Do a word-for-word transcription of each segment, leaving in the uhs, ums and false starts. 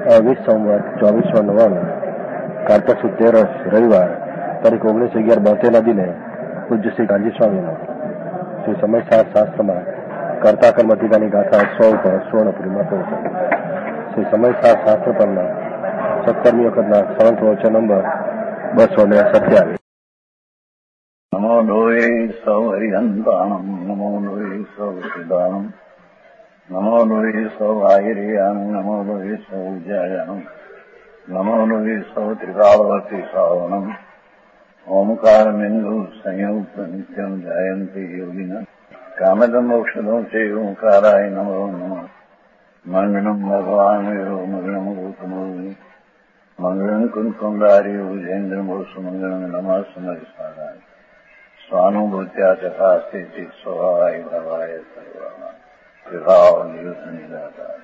વીસ સંવત ચોવીસો નવ્વાણું કાર્તક સુદ તેરસ રવિવાર તારીખ ઓગણીસ અગિયાર બોતેરના દિને પૂજ્ય શ્રી કાંજી સ્વામીનો શ્રી સમયસાર શાસ્ત્રમાં કર્તા કર્મ અધિકારની ગાથા સો ઉપર સુવર્ણપુરીમાં પહોંચે. શ્રી સમયસાર શાસ્ત્ર પરના સત્તરમી વખતના સંવત વચન નંબર બસો ને સત્યાવીસ. નમો લોહે સૌ હરિહંતાણમ નમો લોહે સૌ સિદ્ધાણમ નમો લોહે સૌ આયર્યામ નમો લોહે સૌ જયામ નમો લોહે સૌ ત્રિકાળવતી શ્રાવણમ ઓમકાર બિંદુ સંયુક્ત નિત્યમ જયંતી યોગિના કામદમ ઔષધો છે ઓંકારાય નમો નમઃ. મંગળમ ભગવાન મંગળમ ગૌતમો મંગળમ કુંકુંડાર્યો જૈન્દ્રમોસુ મંગળમ નમઃ સમયસારાય સ્વાનુભૂત્યા ચકાસ્તે સ્વભાવાય ભવાય સર્વા વિભાવ નિદાતા.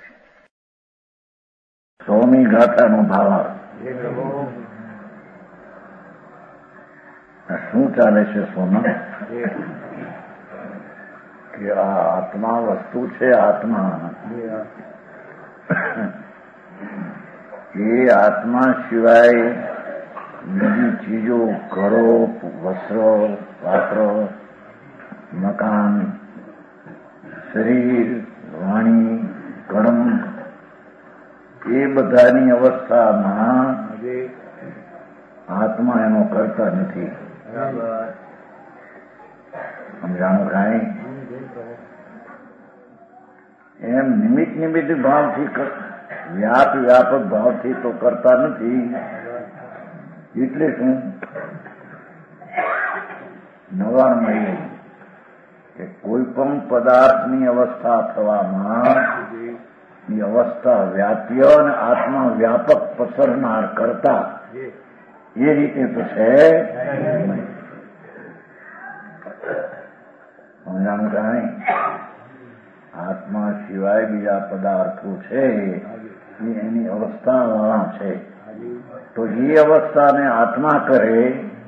સોમી ગાથાનો ભાવાર્થ. શું ચાલે છે સોના? કે આ આત્મા વસ્તુ છે. આત્મા એ આત્મા સિવાય બીજી ચીજો, ઘરો, વસ્ત્રો, પાત્રો, મકાન, શરીર, વાણી, કર્મ એ બધાની અવસ્થામાં આત્મા એનો કરતા નથી. સમજાણું કાંઈ? એમ નિમિત્ત નિમિત્ત ભાવથી વ્યાપ વ્યાપક ભાવથી તો કરતા નથી. એટલે શું નવાણું કે કોઈ પણ પદાર્થની અવસ્થા થવામાં એ અવસ્થા વ્યાપ્ય અને આત્મા વ્યાપક પસરનાર કરતા એ રીતે તો છે. સમજાણું કાંઈ? આત્મા સિવાય બીજા પદાર્થો છે એ એની અવસ્થા વાળા છે. તો એ અવસ્થાને આત્મા કરે.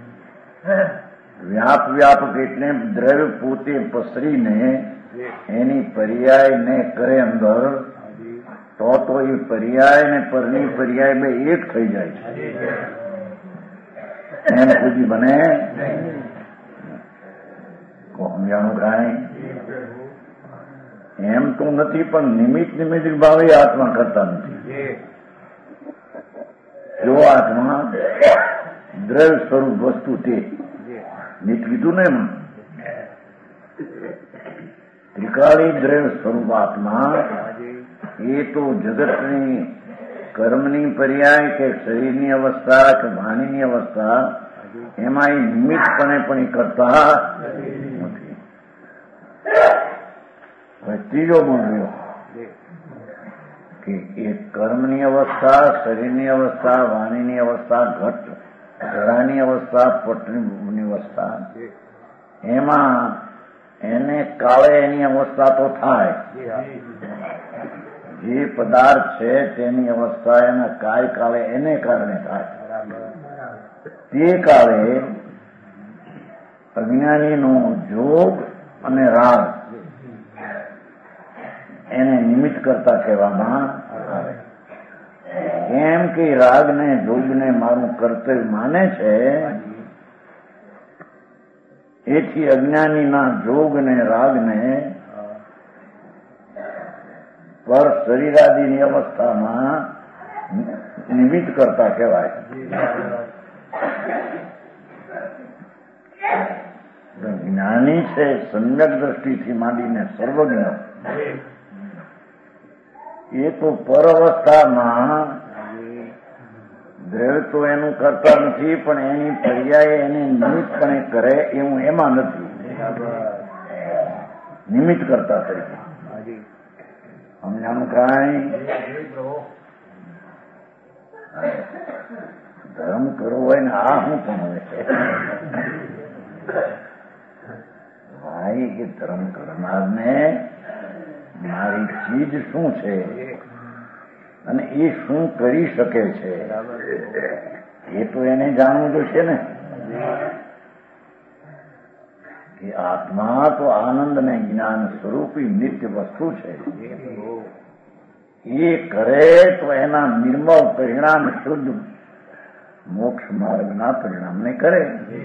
વ્યાપ વ્યાપક એટલે દ્રવ્ય પોતે પસરીને એની પર્યાયને કરે અંદર, તો તો એ પર્યાય ને પરની પર્યાય બે એક થઈ જાય છે. એમ સુધી બને? સમજાણું કાંઈ? એમ તો નથી, પણ નિમિત્ત નિમિત્ત ભાવે આત્મા કરતા નથી. જો આત્મા દ્રવ્ય સ્વરૂપ વસ્તુ તે નીત કીધું ને, એમ ત્રિકાળી દ્રવ્ય સ્વરૂપ આત્મા એ તો જગતની કર્મની પર્યાય કે શરીરની અવસ્થા કે વાણીની અવસ્થા એમાં એ નિમિત્તપણે પણ કરતા નથી. હવે ત્રીજો બોલ્યો કે એ કર્મની અવસ્થા, શરીરની અવસ્થા, વાણીની અવસ્થા, ઘટ ઘડાની અવસ્થા, પટની અવસ્થા, એમાં એને કાળે એની અવસ્થા તો થાય. જે પદાર્થ છે તેની અવસ્થા એના કાય કાળે એને કારણે થાય. તે કાળે અજ્ઞાનીનો જોગ અને રાગ એને નિમિત્ત કરતા કહેવામાં આવે. કેમ કે રાગને જોગને મારું કર્તવ્ય માને છે, એથી અજ્ઞાનીના જોગને રાગને પર શરીરાદિની અવસ્થામાં નિમિત્ત કરતા કહેવાય. જ્ઞાની છે સમ્યક દ્રષ્ટિથી માંડીને સર્વજ્ઞ, એ તો પર અવસ્થામાં દ્રવ્ય તો એનું કરતા નથી, પણ એની પર્યાય એને નિમિત્તપણે કરે એવું એમાં નથી. નિમિત્ત કરતા તરીકે સમજાણું કાંઈ? ધર્મ કરવો હોય ને આ શું પણ હોય છે ભાઈ, કે ધર્મ કરનારને મારી ચીજ શું છે અને એ શું કરી શકે છે એ તો એને જાણવું જોઈશે ને. કે આત્મા તો આનંદ ને જ્ઞાન સ્વરૂપી નિત્ય વસ્તુ છે. એ કરે તો એના નિર્મળ પરિણામ શુદ્ધ મોક્ષ માર્ગના પરિણામને કરે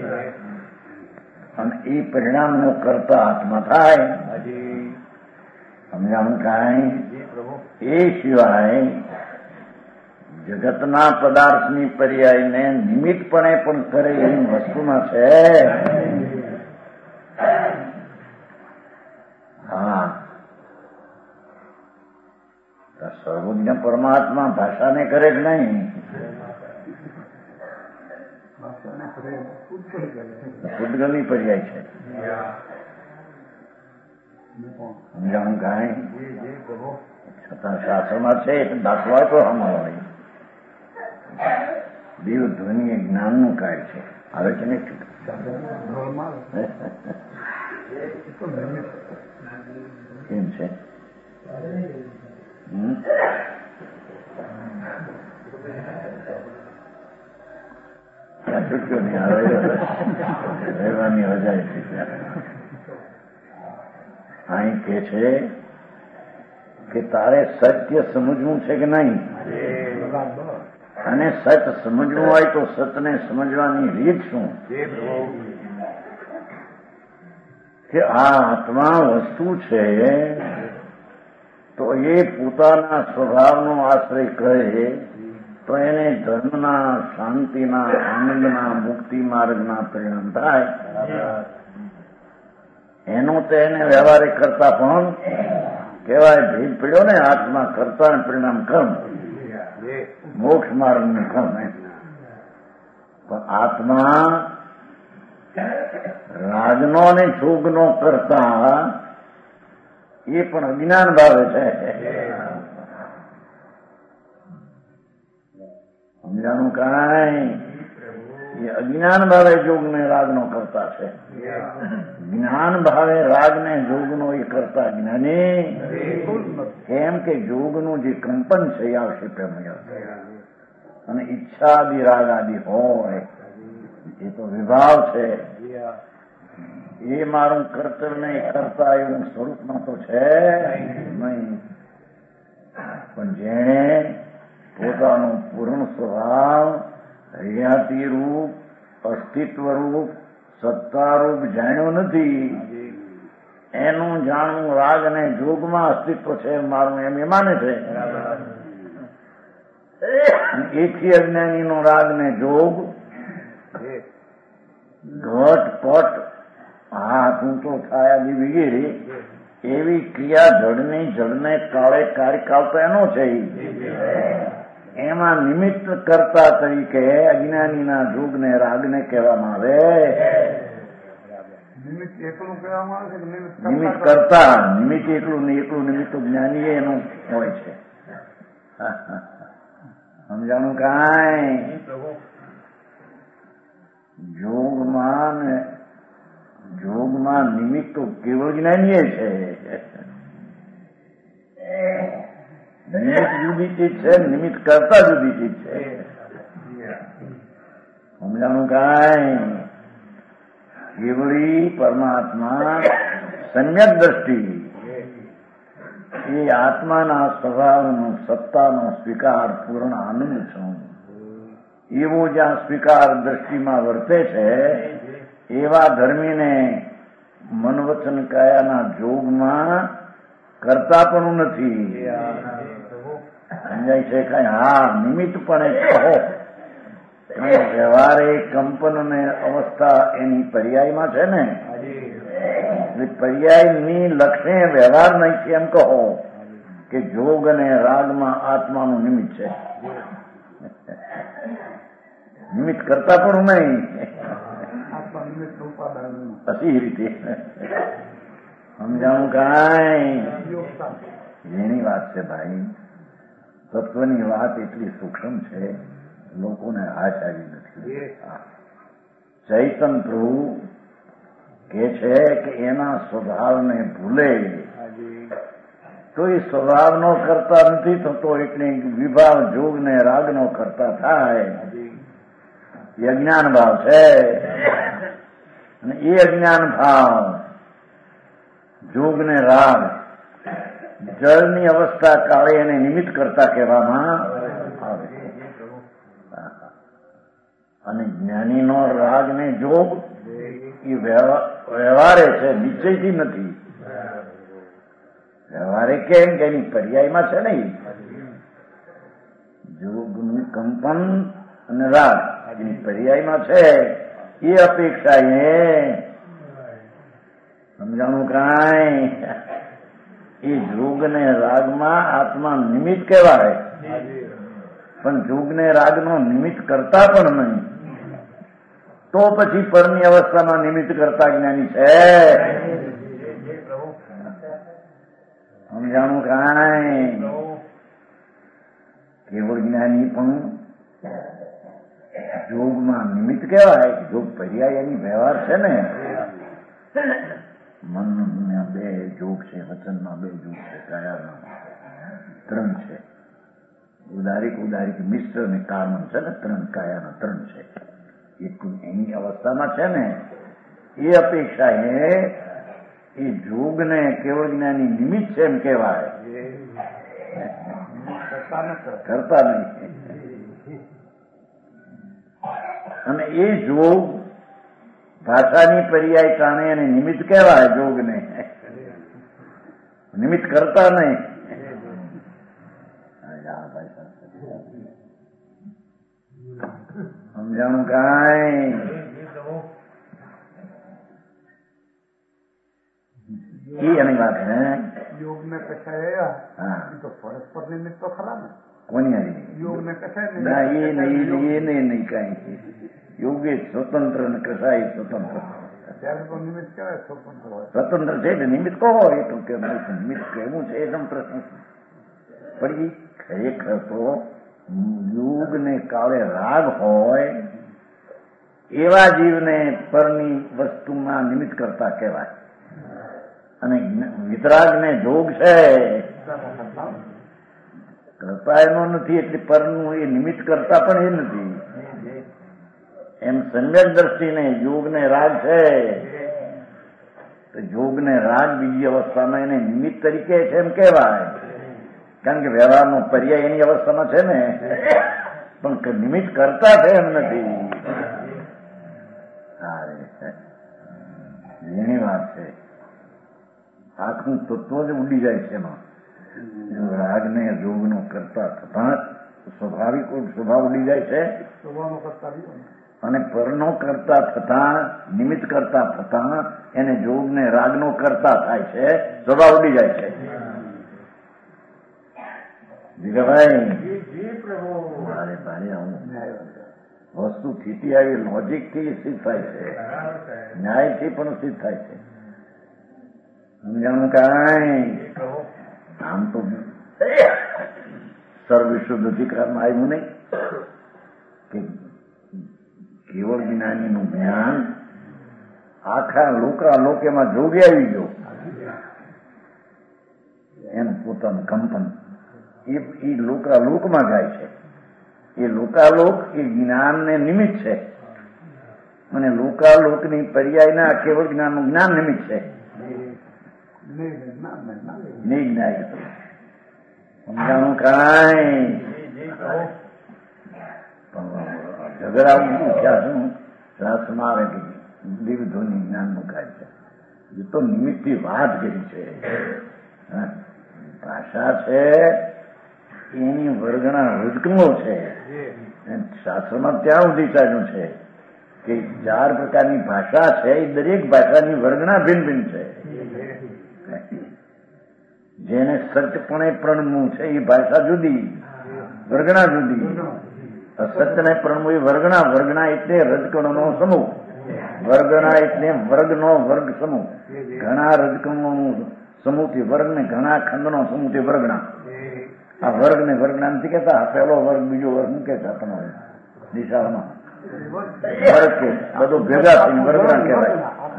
અને એ પરિણામનો કરતા આત્મા થાય. સમજાણું કાંઈ? એ સિવાય જગતના પદાર્થની પર્યાયને નિમિત્તપણે પણ કરે એવી વસ્તુમાં છે. હા, સર્વજ્ઞ પરમાત્મા ભાષાને કરે કે નહીં? પૂતગલની પર્યાય છે. સમજાણું કાંઈ? છતાં શાસ્ત્રમાં છે દાખલો આપ્યો હમણાં દેવ ધ્વનિ એ જ્ઞાનનું કાર્ય છે. આવે છે ને કેમ છે? છૂટ્યો નહીં આવે રહેવાની રજાય છે. અહીં કે છે કે તારે સત્ય સમજવું છે કે નહીં, અને સત સમજવું હોય તો સતને સમજવાની રીત શું? કે આ આત્મા વસ્તુ છે તો એ પોતાના સ્વભાવનો આશ્રય કરે તો એને ધર્મના, શાંતિના, આનંદના, મુક્તિ માર્ગના પરિણામ થાય. એનું તો એને વ્યવહારિક કરતા પણ કહેવાય. ભેદ પડ્યો ને આત્મા કરતા ને પરિણામ કર્મ, મોક્ષ માર્ગનું કર્મ. પણ આત્મા રાજનો અને જોગનો કરતા એ પણ અજ્ઞાન ભાવે છે. સમજાણું કાંઈ? એ અજ્ઞાન ભાવે જોગ ને રાગ નો કરતા છે. જ્ઞાન ભાવે રાગ ને જોગ નો એ કરતા જ્ઞાની. કેમ કે જોગનું જે કંપન છે એ આવશે પ્રેમય, અને ઈચ્છા આદિ રાગ આદિ હોય એ તો વિભાવ છે. એ મારું કર્તવ્ય નહીં કરતા એવું સ્વરૂપમાં તો છે નહીં. પણ જેણે પોતાનો પૂર્ણ સ્વભાવ હરિયાતી રૂપ, અસ્તિત્વ રૂપ, સત્તારૂપ જાણ્યો નથી, એનું જાણવું રાગ અને જોગમાં અસ્તિત્વ છે મારું એમ એ માને છે. એથી અજ્ઞાનીનો રાગ ને જોગ ઘટ પટ હાથ ઊંચો થાય આદિ વગેરે એવી ક્રિયા જડની જડને કાળે કાર્યકાળ તો એનો છે. એમાં નિમિત્ત કરતા તરીકે અજ્ઞાનીના જોગને રાગને કહેવામાં આવે. નિમિત્ત કરતા નિમિત્ત એકલું ને એકલું નિમિત્ત જ્ઞાની એનું હોય છે. સમજાણું કાંઈ? જોગમાં ને જોગમાં નિમિત્ત તો કેવળ જ્ઞાનીય છે. નિમિત્ત જુદી ચીજ છે, નિમિત્ત કરતા જુદી ચીજ છે. સમજાણું કાંઈ? કેવળી પરમાત્મા સમ્યક દ્રષ્ટિ એ આત્માના સ્વભાવનો સત્તાનો સ્વીકાર પૂર્ણ આનંદ છું એવો જ્યાં સ્વીકાર દ્રષ્ટિમાં વર્તે છે એવા ધર્મીને મનવચન કાયાના જોગમાં કરતા પણ નથી. સમજાય છે કઈ? હા, નિમિત્તપણે કહો. વ્યવહારે કંપન ને અવસ્થા એની પર્યાયમાં છે ને, પર્યાયની લક્ષે વ્યવહાર નહીં છે એમ કહો કે જોગ અને રાગમાં આત્માનું નિમિત્ત છે. નિમિત્ત કરતા પણ નહીં. પછી રીતે સમજાણું કાંઈ? એની વાત છે ભાઈ. તત્વની વાત એટલી સૂક્ષ્મ છે, લોકોને હાથ આવી નથી. ચૈતન પ્રભુ કે છે કે એના સ્વભાવને ભૂલે તો એ સ્વભાવનો કરતા નથી થતો, એટલે વિભાવ જોગ ને રાગનો કરતા થાય. એ અજ્ઞાન ભાવ છે. અને એ અજ્ઞાન ભાવ જોગ ને રાગ જળની અવસ્થા કાળે એને નિમિત્ત કરતા કહેવામાં આવે છે. અને જ્ઞાનીનો રાગ ને જોગ એ વ્યવહારે છે, નિશ્ચયથી નથી. વ્યવહારે કેમ કે એની પર્યાયમાં છે ને જોગનું કંપન અને રાગ એની પર્યાયમાં છે. એ અપેક્ષા એ સમજાણું કાંઈ એ જોગ ને રાગમાં આત્મા નિમિત્ત કહેવાય, પણ જોગ ને રાગનો નિમિત્ત કરતા પણ નહીં. તો પછી પરની અવસ્થામાં નિમિત્ત કરતા જ્ઞાની છે. સમજાણું કાંઈ કેવળ જ્ઞાની પણ જોગમાં નિમિત્ત કહેવાય. જોગ પર્યાય એની વ્યવહાર છે ને. મનના બે જોગ છે, વચનમાં બે જોગ છે, કાયાના ત્રણ છે. ઉદારિક ઉદારિક મિશ્ર ને કામન છે ને ત્રણ, કાયાના ત્રણ છે. એક એની અવસ્થામાં છે ને એ અપેક્ષા એ એ જોગને કેવળ જ્ઞાની નિમિત્ત છે એમ કહેવાય, કરતા નહીં. અને એ જોગ ભાષાની પર્યાય કારણે એને નિમિત્ત કહેવાય. જોગને નિમિત્ત કરતા નહીં. સમજાણું કાંઈ? એની વાત હે योग में कषाय હા तो परस्पर निमित्त तो खरा ने કોની આવી योग में कषाय ના એ નહીં એ નહીં નહીં કાંઈ. યોગે સ્વતંત્ર ને કસાય સ્વતંત્ર. ત્યારે તો નિમિત્ત કહેવાય સ્વતંત્ર હોય. સ્વતંત્ર છે એટલે નિમિત્ત કહો એ તો કે નિમિત્ત કહેવું છે એ પ્રશ્ન. પણ એ ખરેખર તો યોગ ને કાળે રાગ હોય એવા જીવને પરની વસ્તુમાં નિમિત્ત કરતા કહેવાય. અને વિતરાગ ને જોગ છે કરતા એનો નથી, એટલે પરનું એ નિમિત્ત કરતા પણ એ નથી. એમ સમ્યક દ્રષ્ટિને યોગ ને રાગ છે તો યોગ ને રાગ બીજી અવસ્થામાં એને નિમિત્ત તરીકે છે એમ કહેવાય. કારણ કે વ્યવહારનો પર્યાય એની અવસ્થામાં છે ને, પણ નિમિત્ત કરતા છે એમ નથી. એની વાત છે. આખું તત્વ જ ઉડી જાય છે એમાં. રાગ ને યોગ નો કરતા થતા સ્વાભાવિક સ્વભાવ ઉડી જાય છે, અને પરનો કરતા થતા નિમિત્ત કરતા થતા એને જોગ ને રાગ નો કરતા થાય છે, સ્વભાવ ઉડી જાય છે. ભાઈ ભારે ભારે આવું વસ્તુ સ્થિતિ આવી લોજિક થી સિદ્ધ થાય છે, ન્યાય થી પણ સિદ્ધ થાય છે. સમજાણું કાંઈ? આમ તો સર્વવિશુદ્ધ અધિકારમાં આવ્યું નહીં કે કેવળ જ્ઞાનીનું જ્ઞાન આખા લોકા લોકેમાં જોગે આવી ગયો. એનું પોતાનું કંપન એ લોકા લોકમાં જાય છે. એ લોકાલોક એ જ્ઞાનને નિમિત્ત છે, અને લોકાલોકની પર્યાયના કેવળ જ્ઞાનનું જ્ઞાન નિમિત્ત છે. સમજાણું કાંઈ? ઝઘડા ઉઠ્યા છું શાસ્ત્રમાં આવે કે દિવ્યધોની જ્ઞાનનું કાર્ય છે. એ તો નિમિત્તથી વાત કરી છે. ભાષા છે એની વર્ગણા રજકમો છે. શાસ્ત્રમાં ત્યાં સુધી ચાલ્યું છે કે ચાર પ્રકારની ભાષા છે, એ દરેક ભાષાની વર્ગણા ભિન્ન ભિન્ન છે. જેને સચપણે પ્રણમવું છે એ ભાષા જુદી, વર્ગણા જુદી. અસત્યને પ્રણમવું એ વર્ગણા. વર્ગણા એટલે રજકણોનો સમૂહ. વર્ગણા એટલે વર્ગનો વર્ગ સમૂહ. ઘણા રજકણોનું સમૂહથી વર્ગ ને ઘણા ખંડનો સમૂહથી વર્ગણા. આ વર્ગ ને વર્ગણા નથી કહેતા. પેલો વર્ગ બીજો વર્ગ શું કહેતા તમારે દિશામાં વર્ગ કે બધું ભેગા થઈને વર્ગણા કહેવાય.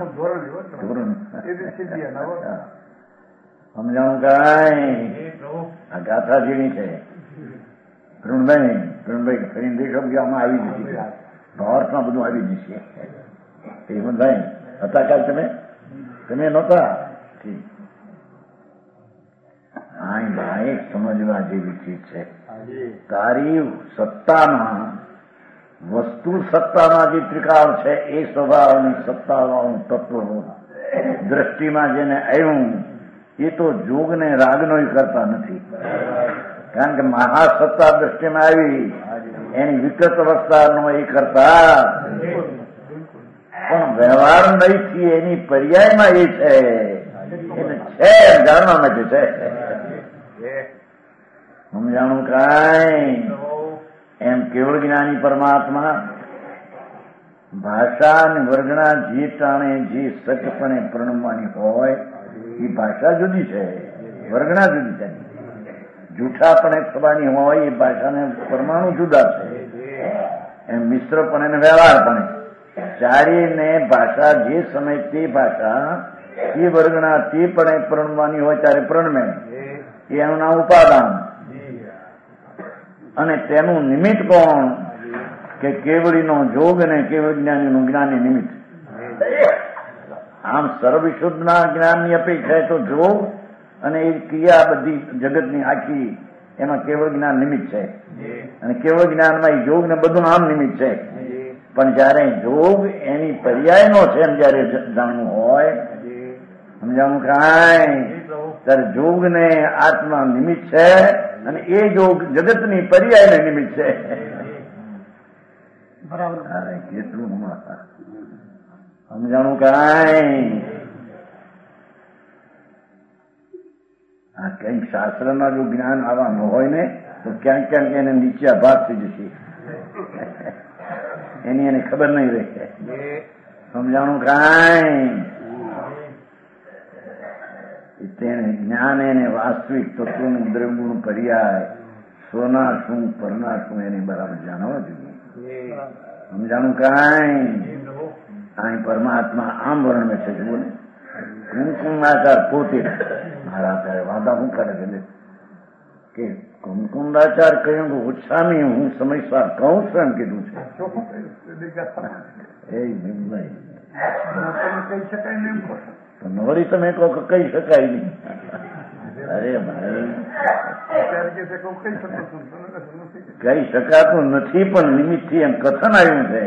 સમજાણું કાંઈ? આ ગાથા જેવી છે. કરુણભાઈ કરુણભાઈ ફરીને દેશો આમાં આવી જશે, ભાવાર્થમાં બધું આવી જશે. હેમંતભાઈ હતા કાલ તમે તમે નહોતા? ઠીક. આ ભાઈ સમજવા જેવી ચીજ છે. તારી સત્તામાં વસ્તુ સત્તામાં જે ત્રિકાળ છે એ સ્વભાવની સત્તાવાળું તત્વ દ્રષ્ટિમાં જેને આવ્યું એ તો જોગને રાગનો કરતા નથી. કારણ કે મહાસત્તા દ્રષ્ટિમાં આવી એની વિકટ અવસ્થાનો એ કરતા પણ વ્યવહાર નહીં એની પર્યાયમાં એ છે એને છે જાણવા માટે છે. સમજાણું કાંઈ એમ કેવળ જ્ઞાની પરમાત્મા ભાષા અને વર્ગના જે ટાણે જે સચપણે પ્રણમવાની હોય એ ભાષા જુદી છે, વર્ગના જુદી છે. જૂઠાપણે થવાની હોય એ ભાષાને પરમાણુ જુદા છે. એમ મિશ્રપણે ને વ્યવહારપણે ચારેયને ભાષા જે સમય તે ભાષા તે વર્ગના તે પણે પ્રણમવાની હોય ત્યારે પ્રણમે એનું નામ ઉપાદાન. અને તેનું નિમિત્ત કોણ કે કેવળીનો જોગ અને કેવળ જ્ઞાનીનું જ્ઞાની નિમિત્ત. આમ સર્વશુદ્ધના જ્ઞાનની અપેક્ષા તો જોગ અને એ ક્રિયા બધી જગતની આખી એમાં કેવળ જ્ઞાન નિમિત્ત છે અને કેવળ જ્ઞાનમાં એ જોગ ને બધું આમ નિમિત્ત છે. પણ જયારે જોગ એની પર્યાયનો છે એમ જયારે જાણવું હોય સમજાવવું કાંઈ ત્યારે જોગ ને આત્મા નિમિત્ત છે અને એ જોગ જગતની પર્યાયને નિમિત્ત છે. બરાબર કેટલું સમજાણું કાંઈ. આ કંઈક શાસ્ત્રમાં જો જ્ઞાન આવા ન હોય ને તો ક્યાંક ક્યાંક એને નીચે ભાગ થઈ જશે, એની એને ખબર નહીં રહેશે. સમજાણું કાંઈ. તેને જ્ઞાન એને વાસ્તવિક તત્વનું દ્રવ્યનું પર્યાય સોના શું પરના શું એની બરાબર જાણવા જોઈએ. સમજાણું કાંઈ. અહીં પરમાત્મા આમ વર્ણવે છે જુઓ ને કુમકુંદાચાર પોતે મારા ત્યારે વાદા હું કરે કે કુમકુંદાચાર કહ્યું ઉત્સાહી હું સમયસર કહું છું એમ કીધું છે. એ નિર્ણય કહી શકાય ને એમ તો નવરી તમે કહો કે કહી શકાય નહીં. અરે ભાઈ કહી શકાતું નથી પણ નિમિત્ત થી એમ કથન આવ્યું છે.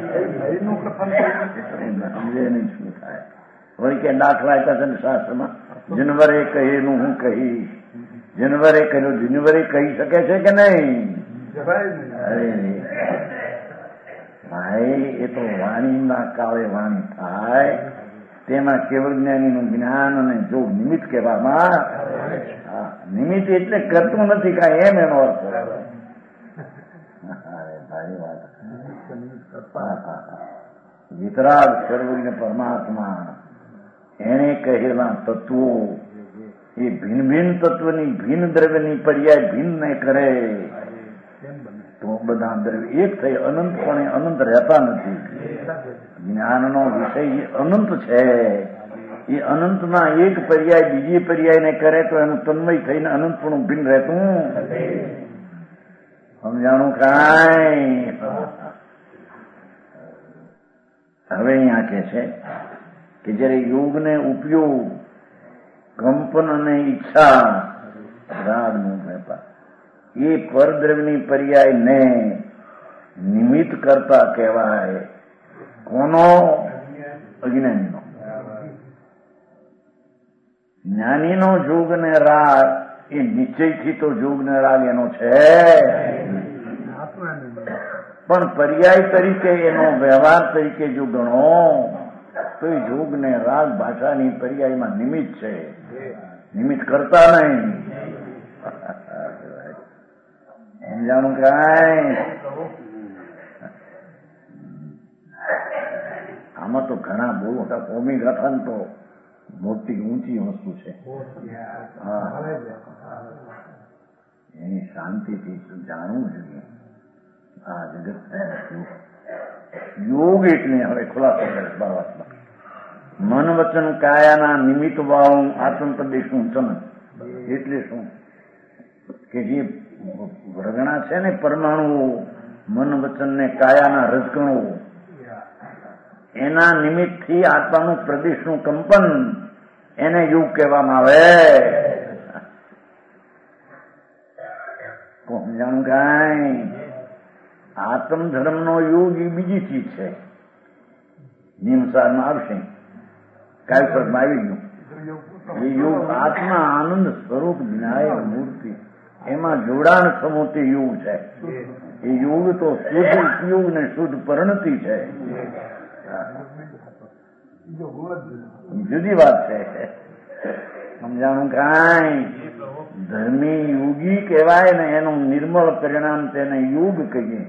સમજે નહીં શું થાય. વળી કે દાખલા આપ્યા છે ને શાસ્ત્રમાં જનવરે કહેલું હું કહીશ. જનવરે કહ્યું જનવરે કહી શકે છે કે નહીં? અરે ભાઈ એ તો વાણીના કાળે વાણી થાય તેમાં કેવળ જ્ઞાનીનું જ્ઞાન અને જો નિમિત્ત કહેવામાં નિમિત્ત એટલે કરતું નથી કાંઈ એમ એનો અર્થ. ભારી વાત. વિતરાગ સર્વજ્ઞ પરમાત્મા એને કહેલા તત્વો એ ભિન્ન ભિન્ન તત્વની ભિન્ન દ્રવ્યની પર્યાય ભિન્ન ને કરે તો બધા દ્રવ્ય એક થઈ અનંતપણે અનંત રહેતા નથી. જ્ઞાનનો વિષય અનંત છે. એ અનંતમાં એક પર્યાય બીજી પર્યાયને કરે તો એનું તન્મય થઈને અનંતપણું ભિન્ન રહેતું. સમજાણું કાંઈ. હવે અહીંયા કે છે કે જયારે યોગને ઉપયોગ કંપન અને ઈચ્છા રાગનું વેપાર એ પરદ્રવ્યની પર્યાય ને નિમિત્ત કરતા કહેવાય. કોનો? અજ્ઞાનીનો. જ્ઞાનીનો જોગ ને રાગ એ નિશ્ચયથી તો જોગ ને રાગ એનો છે પણ પર્યાય તરીકે એનો વ્યવહાર તરીકે જો ગણો તો એ જોગ ને રાગ ભાષાની પર્યાયમાં નિમિત્ત છે, નિમિત્ત કરતા નહીં. સમજાણું કાંઈ. આમાં તો ઘણા બહુ મોટા કોમી ગાથા તો મોટી ઊંચી વસ્તુ છે. હા એની શાંતિથી જાણવું જોઈએ. આ જગત યોગ એટલે હવે ખુલાસો કરે બાબતમાં મન વચન કાયાના નિમિત્ત વાળું આત્મપ્રદેશનું ચમન એટલે શું કે જે વર્ગણા છે ને પરમાણુઓ મન વચન ને કાયાના રજકણો એના નિમિત્તથી આત્માનું પ્રદેશનું કંપન એને યોગ કહેવામાં આવે. સમજાણું કાંઈ? આત્મધર્મનો યોગ એ બીજી ચીજ છે. નિમસારમાં આવશે, કાયસરમાં આવી ગયું. એ યોગ આત્મા આનંદ સ્વરૂપ વિનાયક મૂર્તિ, એમાં જોડાણ સમૂહથી યોગ છે. એ યોગ તો શુદ્ધ ઉપયોગ ને શુદ્ધ પરિણતિ છે. જુદી વાત છે. સમજાણું કાંઈ? ધર્મી યોગી કહેવાય ને એનું નિર્મળ પરિણામ તેને યોગ કહીએ.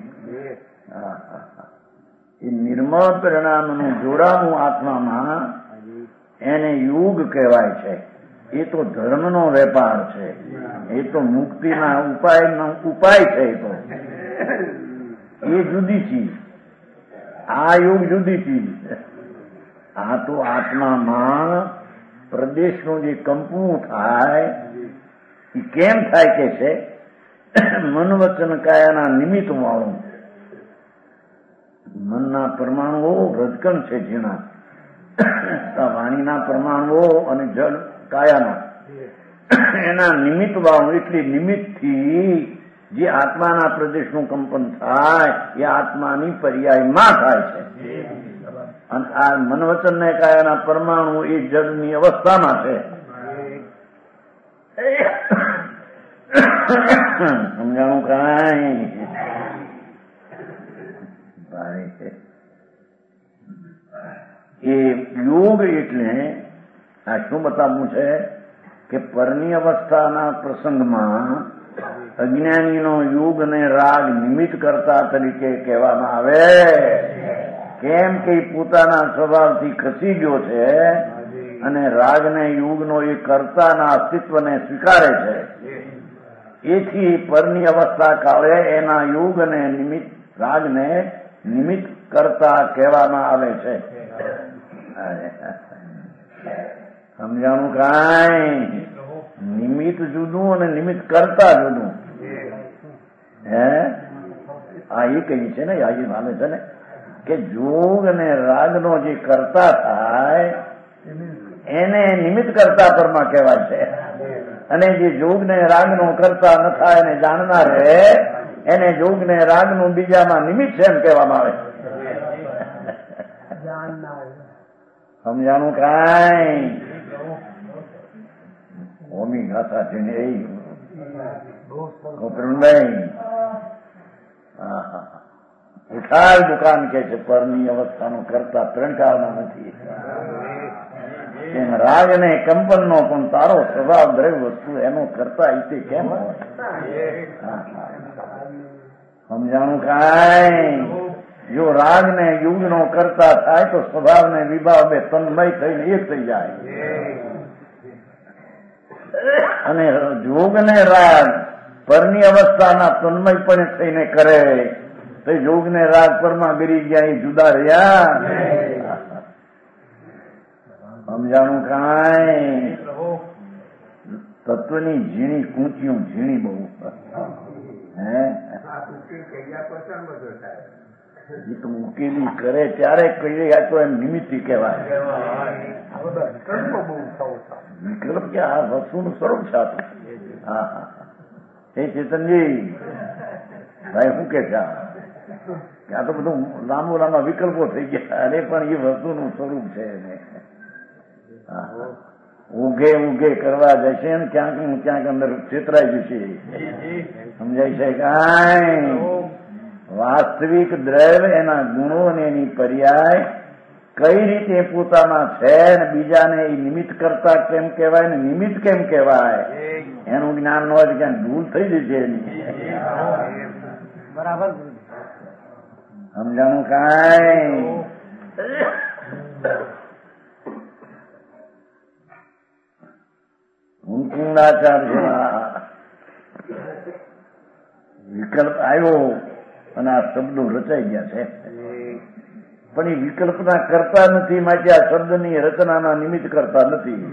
એ નિર્મળ પરિણામનું જોડાવું આત્મામાં એને યોગ કહેવાય છે. એ તો ધર્મનો વેપાર છે. એ તો મુક્તિના ઉપાયનો ઉપાય છે. એ તો એ જુદી ચીજ, આ યોગ જુદી ચીજ. આ તો આત્મામાં પ્રદેશનું જે કંપવું થાય એ કેમ થાય કે છે? મન વચન કાયાના નિમિત્ત વાળું. મનના પરમાણુઓ રજકણ છે ઝીણા, વાણીના પરમાણુઓ અને જળ કાયાના એના નિમિત્ત વાળું. એટલી નિમિત્તથી જે આત્માના પ્રદેશનું કંપન થાય એ આત્માની પર્યાયમાં થાય છે. અને આ મન વચન ને કાયાના પરમાણુ એ જળની અવસ્થામાં છે. સમજાણું કાંઈ? એ યોગ એટલે આ શું બતાવવું છે કે પરની અવસ્થાના પ્રસંગમાં અજ્ઞાનીનો યોગ ને રાગ નિમિત્ત કરતા તરીકે કહેવામાં આવે. કેમ કે પોતાના સ્વભાવથી ખસી ગયો છે અને રાગને યોગનો એ કર્તાના અસ્તિત્વને સ્વીકારે છે. એથી પરની અવસ્થા કાળે એના યોગ અને નિમિત્ત રાગને નિમિત્ત કરતા કહેવામાં આવે છે. સમજાણું કાંઈ? નિમિત્ત જુદું અને નિમિત્ત કરતા જુદું. હે આ એ કહી છે ને, આજે માને છે ને કે જોગ અને રાગનો જે કરતા થાય એને નિમિત્ત કરતા પરમાં કહેવાય છે. અને જે જોગ ને રાગનો કરતા ન થાય એને જાણનાર રહે એને જોગ ને રાગનું બીજામાં નિમિત્ત છે એમ કહેવામાં આવે. સમજાણું કાંઈ? ઓમી ગાથા છે ને એ કરુણભાઈ ઉઠાલ દુકાન કે છે પરની અવસ્થાનો કરતા ત્રણકારના નથી. એમ રાગ અને કંપન નો પણ તારો સ્વભાવ દરેક વસ્તુ એનો કરતા ઇતે કેમ હોય? સમજાણું કાંઈ? જો રાગ ને યુગ નો કરતા થાય તો સ્વભાવ ને વિભાવ બે તન્મય થઈને એક થઈ જાય. અને જોગ ને રાગ પરની અવસ્થાના તન્મય પણ થઈને કરે તો જોગ ને રાગ પરમાં ગરી ગયા એ જુદા રહ્યા. સમજાણું કાંઈ? તત્વની ઝીણી કૂંચીઓ ઝીણી બહુ હે એ તો ઉકેલી કરે ત્યારે કહીએ તો એમ નિમિત્તી કહેવાય. વિકલ્પ કે આ વસ્તુનું સ્વરૂપ છે. હા હા એ ચેતનજી ભાઈ શું કે છે આ તો બધું લાંબુ લાંબા વિકલ્પો થઈ ગયા. અરે પણ એ વસ્તુનું સ્વરૂપ છે. ઉગે ઉગે કરવા જશે ને ક્યાંક હું ક્યાંક અંદર છેતરાઈ જશે. સમજાય છે કાંઈ? વાસ્તવિક દ્રવ્ય એના ગુણો અને એની પર્યાય કઈ રીતે પોતામાં છે ને બીજાને એ નિમિત્ત કરતા કેમ કહેવાય ને નિમિત્ત કેમ કહેવાય એનું જ્ઞાન ન હોય તો ક્યાંક ભૂલ થઈ જશે એની. બરાબર સમજાણું કાંઈ? મુકુંદાચાર્ય વિકલ્પ આવ્યો અને આ શબ્દો રચાઈ ગયા છે પણ એ વિકલ્પના કરતા નથી માટે આ શબ્દની રચનાના નિમિત્ત કરતા નથી.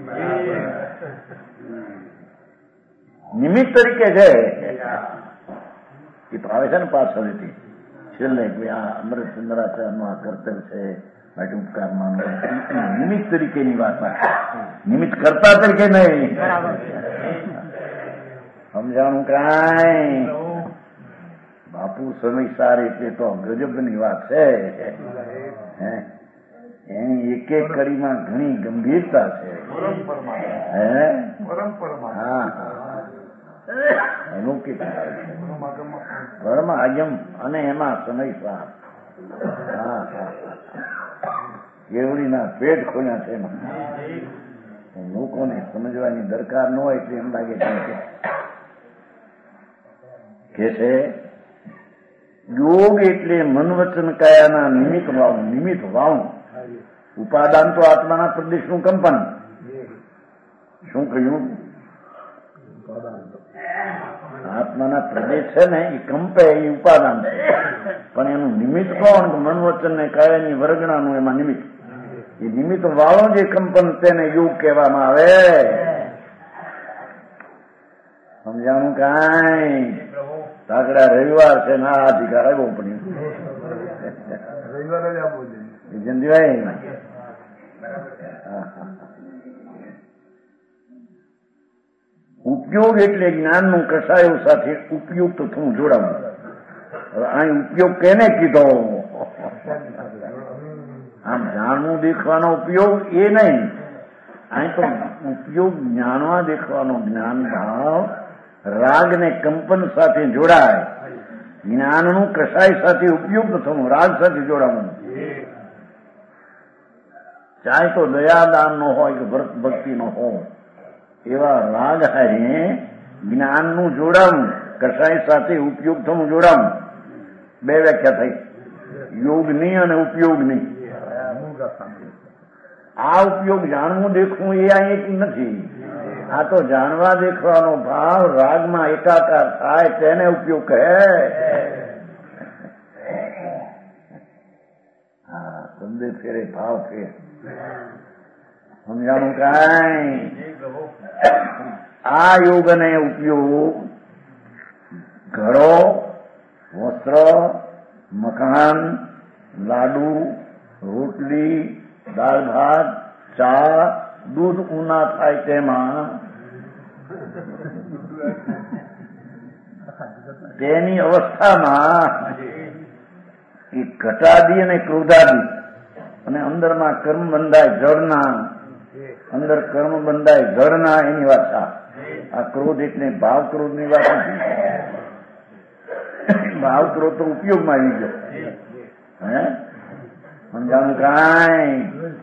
નિમિત્ત તરીકે છે એ તો આવે છે ને પાછળથી છેલ્લે આ અમૃતચંદ્રાચાર્યનું આ કર્તવ્ય છે માટે ઉપકાર માનો નિમિત્ત તરીકેની વાત નિમિત્ત કરતા તરીકે નહીં. સમજાણું કાંઈ? બાપુ સમયસાર એટલે તો ગજબની વાત છે. હે એની એક એક કડીમાં ઘણી ગંભીરતા છે. હે હા અલૌકિક પરમ આજમ અને એમાં સમયસાર. હા હા કેવડીના પેટ ખોલ્યા છે એમાં. લોકોને સમજવાની દરકાર ન હોય એટલે એમ લાગે કે છે યોગ એટલે મન વચન કાયાના નિમિત્ત ભાવ. નિમિત્ત ભાવ ઉપાદાન તો આત્માના પ્રદેશનું કંપન. શું કહ્યું? આત્માના પ્રદેશ છે ને એ કંપે એ ઉપાદાન છે, પણ એનું નિમિત્ત કોણ? મન વચન ને કાયાની વર્ગણાનું એમાં નિમિત્ત. એ નિમિત્ત વાળો જે કંપન તેને યોગ કહેવામાં આવે. સમજાણું કાંઈ? તાકડા રવિવાર છે ને આ અધિકાર આવ્યો પણ જંદીભાઈ ઉપયોગ એટલે જ્ઞાનનું કસાયો સાથે ઉપયુક્ત થવું, જોડાવું. હવે અહીં ઉપયોગ કેને કીધો? આમ જાણવું દેખવાનો ઉપયોગ એ નહીં. અહીં તો ઉપયોગ જાણવા દેખવાનો જ્ઞાન ભાવ રાગ ને કંપન સાથે જોડાય. જ્ઞાનનું કસાય સાથે ઉપયોગ થવું, રાગ સાથે જોડાવું. ચાહે તો દયાદાન નો હોય કે વ્રત ભક્તિ નો હોય, એવા રાગ હારે જ્ઞાનનું જોડાવું, કસાય સાથે ઉપયોગ થવું, જોડાવું. બે વ્યાખ્યા થઈ, યોગની અને ઉપયોગની. આ ઉપયોગ જાણવું દેખવું એ અહીં નથી. આ તો જાણવા દેખવાનો ભાવ રાગમાં એકાકાર થાય તેને ઉપયોગ કહે. હા શબ્દ ફેરે ભાવ ફેર. સમજાણું કાંઈ? આ યોગ અને ઉપયોગ ઘડો, વસ્ત્ર, મકાન, લાડુ, રોટલી, દાળ ભાત, ચા, દૂધ ઉના થાય તેમાં તેની અવસ્થામાં એ ઘટાદી અને ક્રોધાદી અને અંદરમાં કર્મ બંધાય જળના, અંદર કર્મ બંધાય જળના, એની વાત. આ ક્રોધ એટલે ભાવ ક્રોધ ની વાત નથી. ભાવ ક્રોધ તો ઉપયોગમાં આવી ગયો. હે સમજાણું કાંઈ?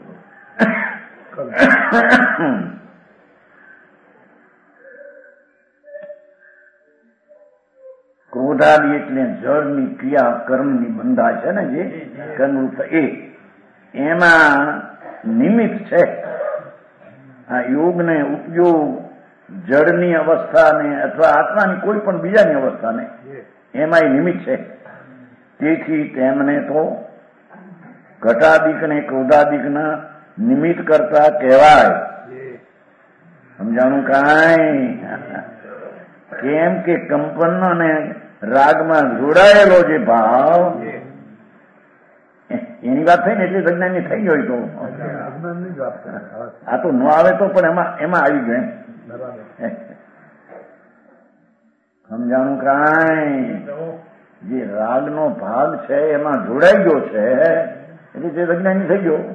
ક્રોધાદી એટલે જળની ક્રિયા કર્મની બંધાય છે ને, જે કર્મરૂપ એ એમાં નિમિત્ત છે. આ યોગ ને ઉપયોગ જળની અવસ્થાને અથવા આત્માની કોઈ પણ બીજાની અવસ્થાને એમાં નિમિત્ત છે. તેથી તેમને તો ઘટાદિક ને ક્રોધાદિક ના નિમિત્ત કરતા કહેવાય. સમજાણું કાંઈ? કેમ કે કંપન અને રાગમાં જોડાયેલો જે ભાવ એની વાત થઈ ને એટલે વિજ્ઞાનની થઈ હોય તો આ તો ન આવે તો પણ એમાં એમાં આવી ગયું. સમજાણું કાંઈ? જે રાગનો ભાગ છે એમાં જોડાઈ ગયો છે એટલે તે વિજ્ઞાની થઈ ગયો.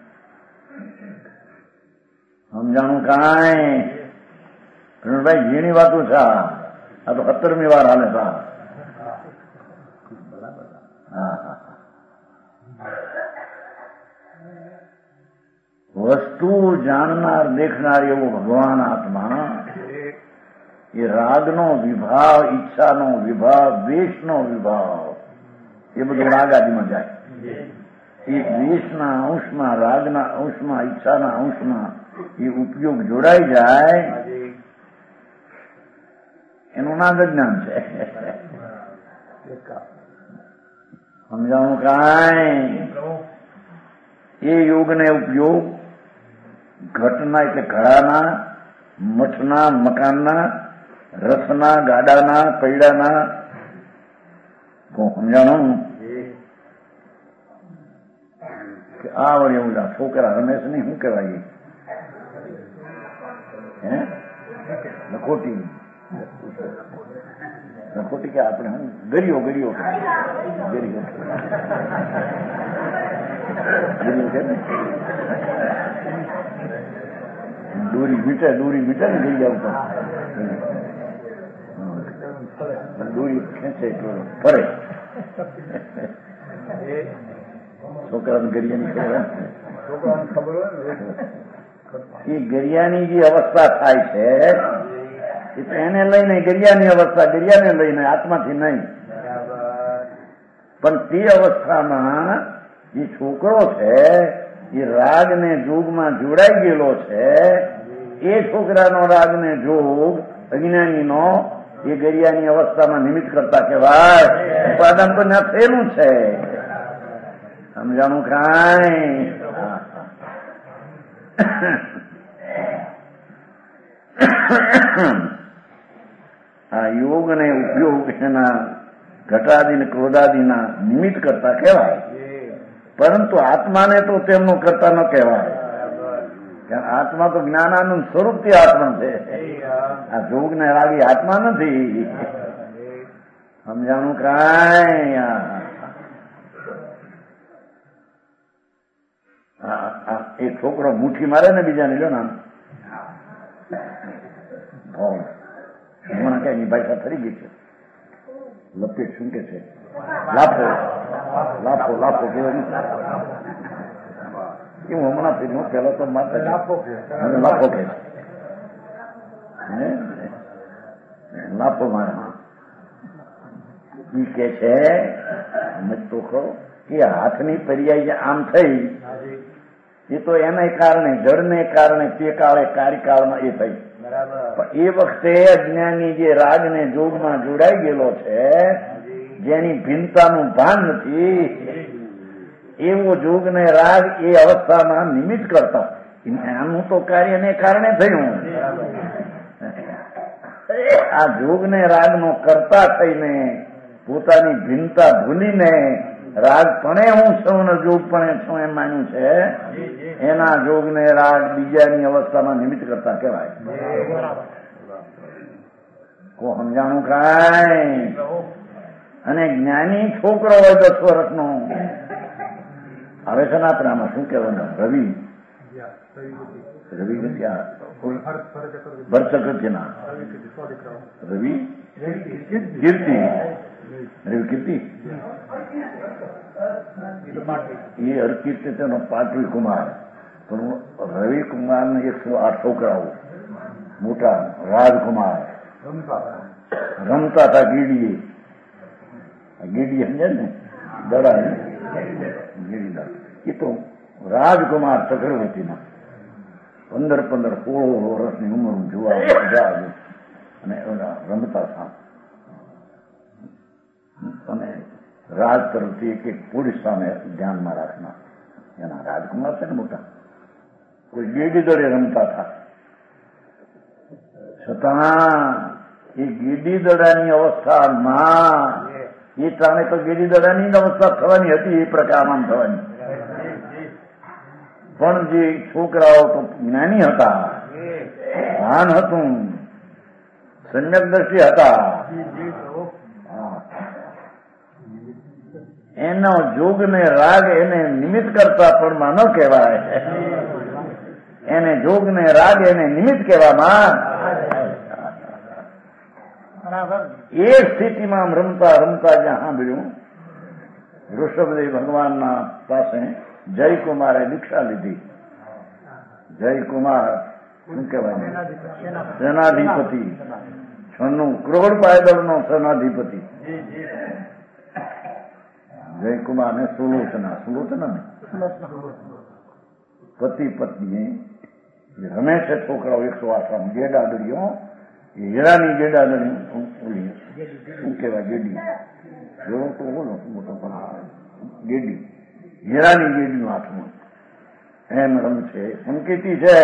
સમજાણું કાંઈ? ભાઈ ઝીણી વાતો છે. આ તો સત્તરમી વાર હાલે છે. વસ્તુ જાણનાર દેખનાર એવો ભગવાન આત્મા એ રાગનો વિભાવ, ઈચ્છાનો વિભાવ, દ્વેષનો વિભાવ એ બધું રાગ આદિમાં જાય. એ દ્વેષના અંશમાં, રાગના અંશમાં, ઈચ્છાના અંશમાં એ ઉપયોગ જોડાઈ જાય એનું નામ જ્ઞાન છે. સમજાણું કાંઈ? એ યોગને ઉપયોગ ઘટના એટલે ઘડાના, મઠના, મકાનના, રથના, ગાડાના, પૈડાના. સમજાણું કે આ વળી એવું છોકરા રમેશ નહીં શું કહેવાય? હે લખોટી ખોટી કે આપણે હું ગરિયો ગરિયો ગરિયો ગરિયો કે દોરી મીટર દોરી મીટર ને ગરિયા ઉપર દોરી ખેંચે ફરે છોકરાને ગરિયાની ખબર એ ગરિયાની જે અવસ્થા થાય છે એને લઈને ગરિયાની અવસ્થા ગરિયાને લઈને આત્માથી નહીં, પણ તે અવસ્થામાં જે છોકરો છે એ રાગ ને જોગમાં જોડાઈ ગયેલો છે. એ છોકરાનો રાગ ને જોગ અજ્ઞાનીનો એ ગરિયાની અવસ્થામાં નિમિત્ત કરતા કહેવાય. ઉપાદાન તો ત્યાં થયેલું છે, સમજાણું કાંઈ? આ યોગ ને ઉપયોગ એના ઘટાદી ને ક્રોધાદીના નિમિત્ત કરતા કહેવાય, પરંતુ આત્માને તો તેમનો કરતા ન કહેવાય. આત્મા તો જ્ઞાનાનંદ સ્વરૂપથી આત્મા છે. આ જોગ ને રાગી આત્મા નથી. સમજાણું કાંઈ? એક છોકરો મુઠ્ઠી મારે ને બીજાને લ્યો ને હમણાં કઈ એની ભાષા ફરી ગઈ છે. લપેટ શું કે છે? લાફો લાફો લાફો કેવા હું હમણાં ફીર પેલો તો માત્ર લાફો લાફો કે લાફો મારે ઈ કે છે તો ખરો કે હાથની પર્યાય આમ થઈ એ તો એના કારણે જળને કારણે તે કાળે કાર્યકાળમાં એ થઈ, પણ એ વખતે અજ્ઞાની જે રાગ ને જોગમાં જોડાઈ ગયેલો છે, જેની ભિન્નતાનું ભાન નથી, એવો જોગ ને રાગ એ અવસ્થામાં નિમિત્ત કરતા. આનું તો કાર્યને કારણે થયું. આ જોગ ને રાગ નો કરતા થઈને પોતાની ભિન્નતા ભૂલીને રાગ પણ હું છું ને જોગ પણ છું એમ માન્યું છે, એના જોગ ને રાગ બીજાની અવસ્થામાં નિમિત્ત કરતા કહેવાય. કો સમજાણું કાંઈ? અને જ્ઞાની છોકરો હોય દસ વર્ષનો હવે છે ને આપણે આમાં શું કહેવાનું? રવિ રવિ ભરચક્રના રવિ કીર્તિ રવિ કીર્તિ એ હરકીર્તિ તેનો પાટવી કુમાર. પણ રવિ કુમાર ને એકસો આઠ છોકરાઓ મોટા રાજકુમાર રમતા હતા ગીડીએ. ગીડી સમજે ને દડા ગીડી દડા એ તો રાજકુમાર ચક્રવર્તીના પંદર પંદર સોળ વર્ષની ઉંમર જોવા અને રમતા હતા. અને રાજ તરફથી એક એક પોલીસ સામે ધ્યાનમાં રાખનાર એના રાજકુમાર છે ને મોટા. કોઈ ગેડી દળે રમતા હતા, છતાં એ ગેડી દડાની અવસ્થામાં એ ટાણે તો ગેડી દડાની અવસ્થા થવાની હતી, એ પ્રકારમાં થવાની. પણ જે છોકરાઓ તો જ્ઞાની હતા, ભાન હતું, સમ્યક દ્રષ્ટિ હતા, એનો જોગ ને રાગ એને નિમિત્ત કરતા પણ માં ન કહેવાય. એને જોગ ને રાગ એને નિમિત્ત કહેવામાં. એ સ્થિતિમાં રમતા રમતા જ્યાં સાંભળ્યું ઋષભદેવ ભગવાનના પાસે જયકુમારે દીક્ષા લીધી. જયકુમાર શું કહેવાય? સેનાધિપતિ, છન્નું કરોડ પાયદળ નો સેનાધિપતિ જયકુમાર ને સુલોચના સુલોચના ને પતિ પત્ની રમે છે છોકરાઓ એકસો આઠ ગેડાદડીઓ હીરાની ગેડાદડી ઓલી શું કહેવાય ગેડી જોવો તો બોલો મોટો ગેડી હીરાની ગેડીનું હાથમાં એમ રમ છે. સંકેતી છે.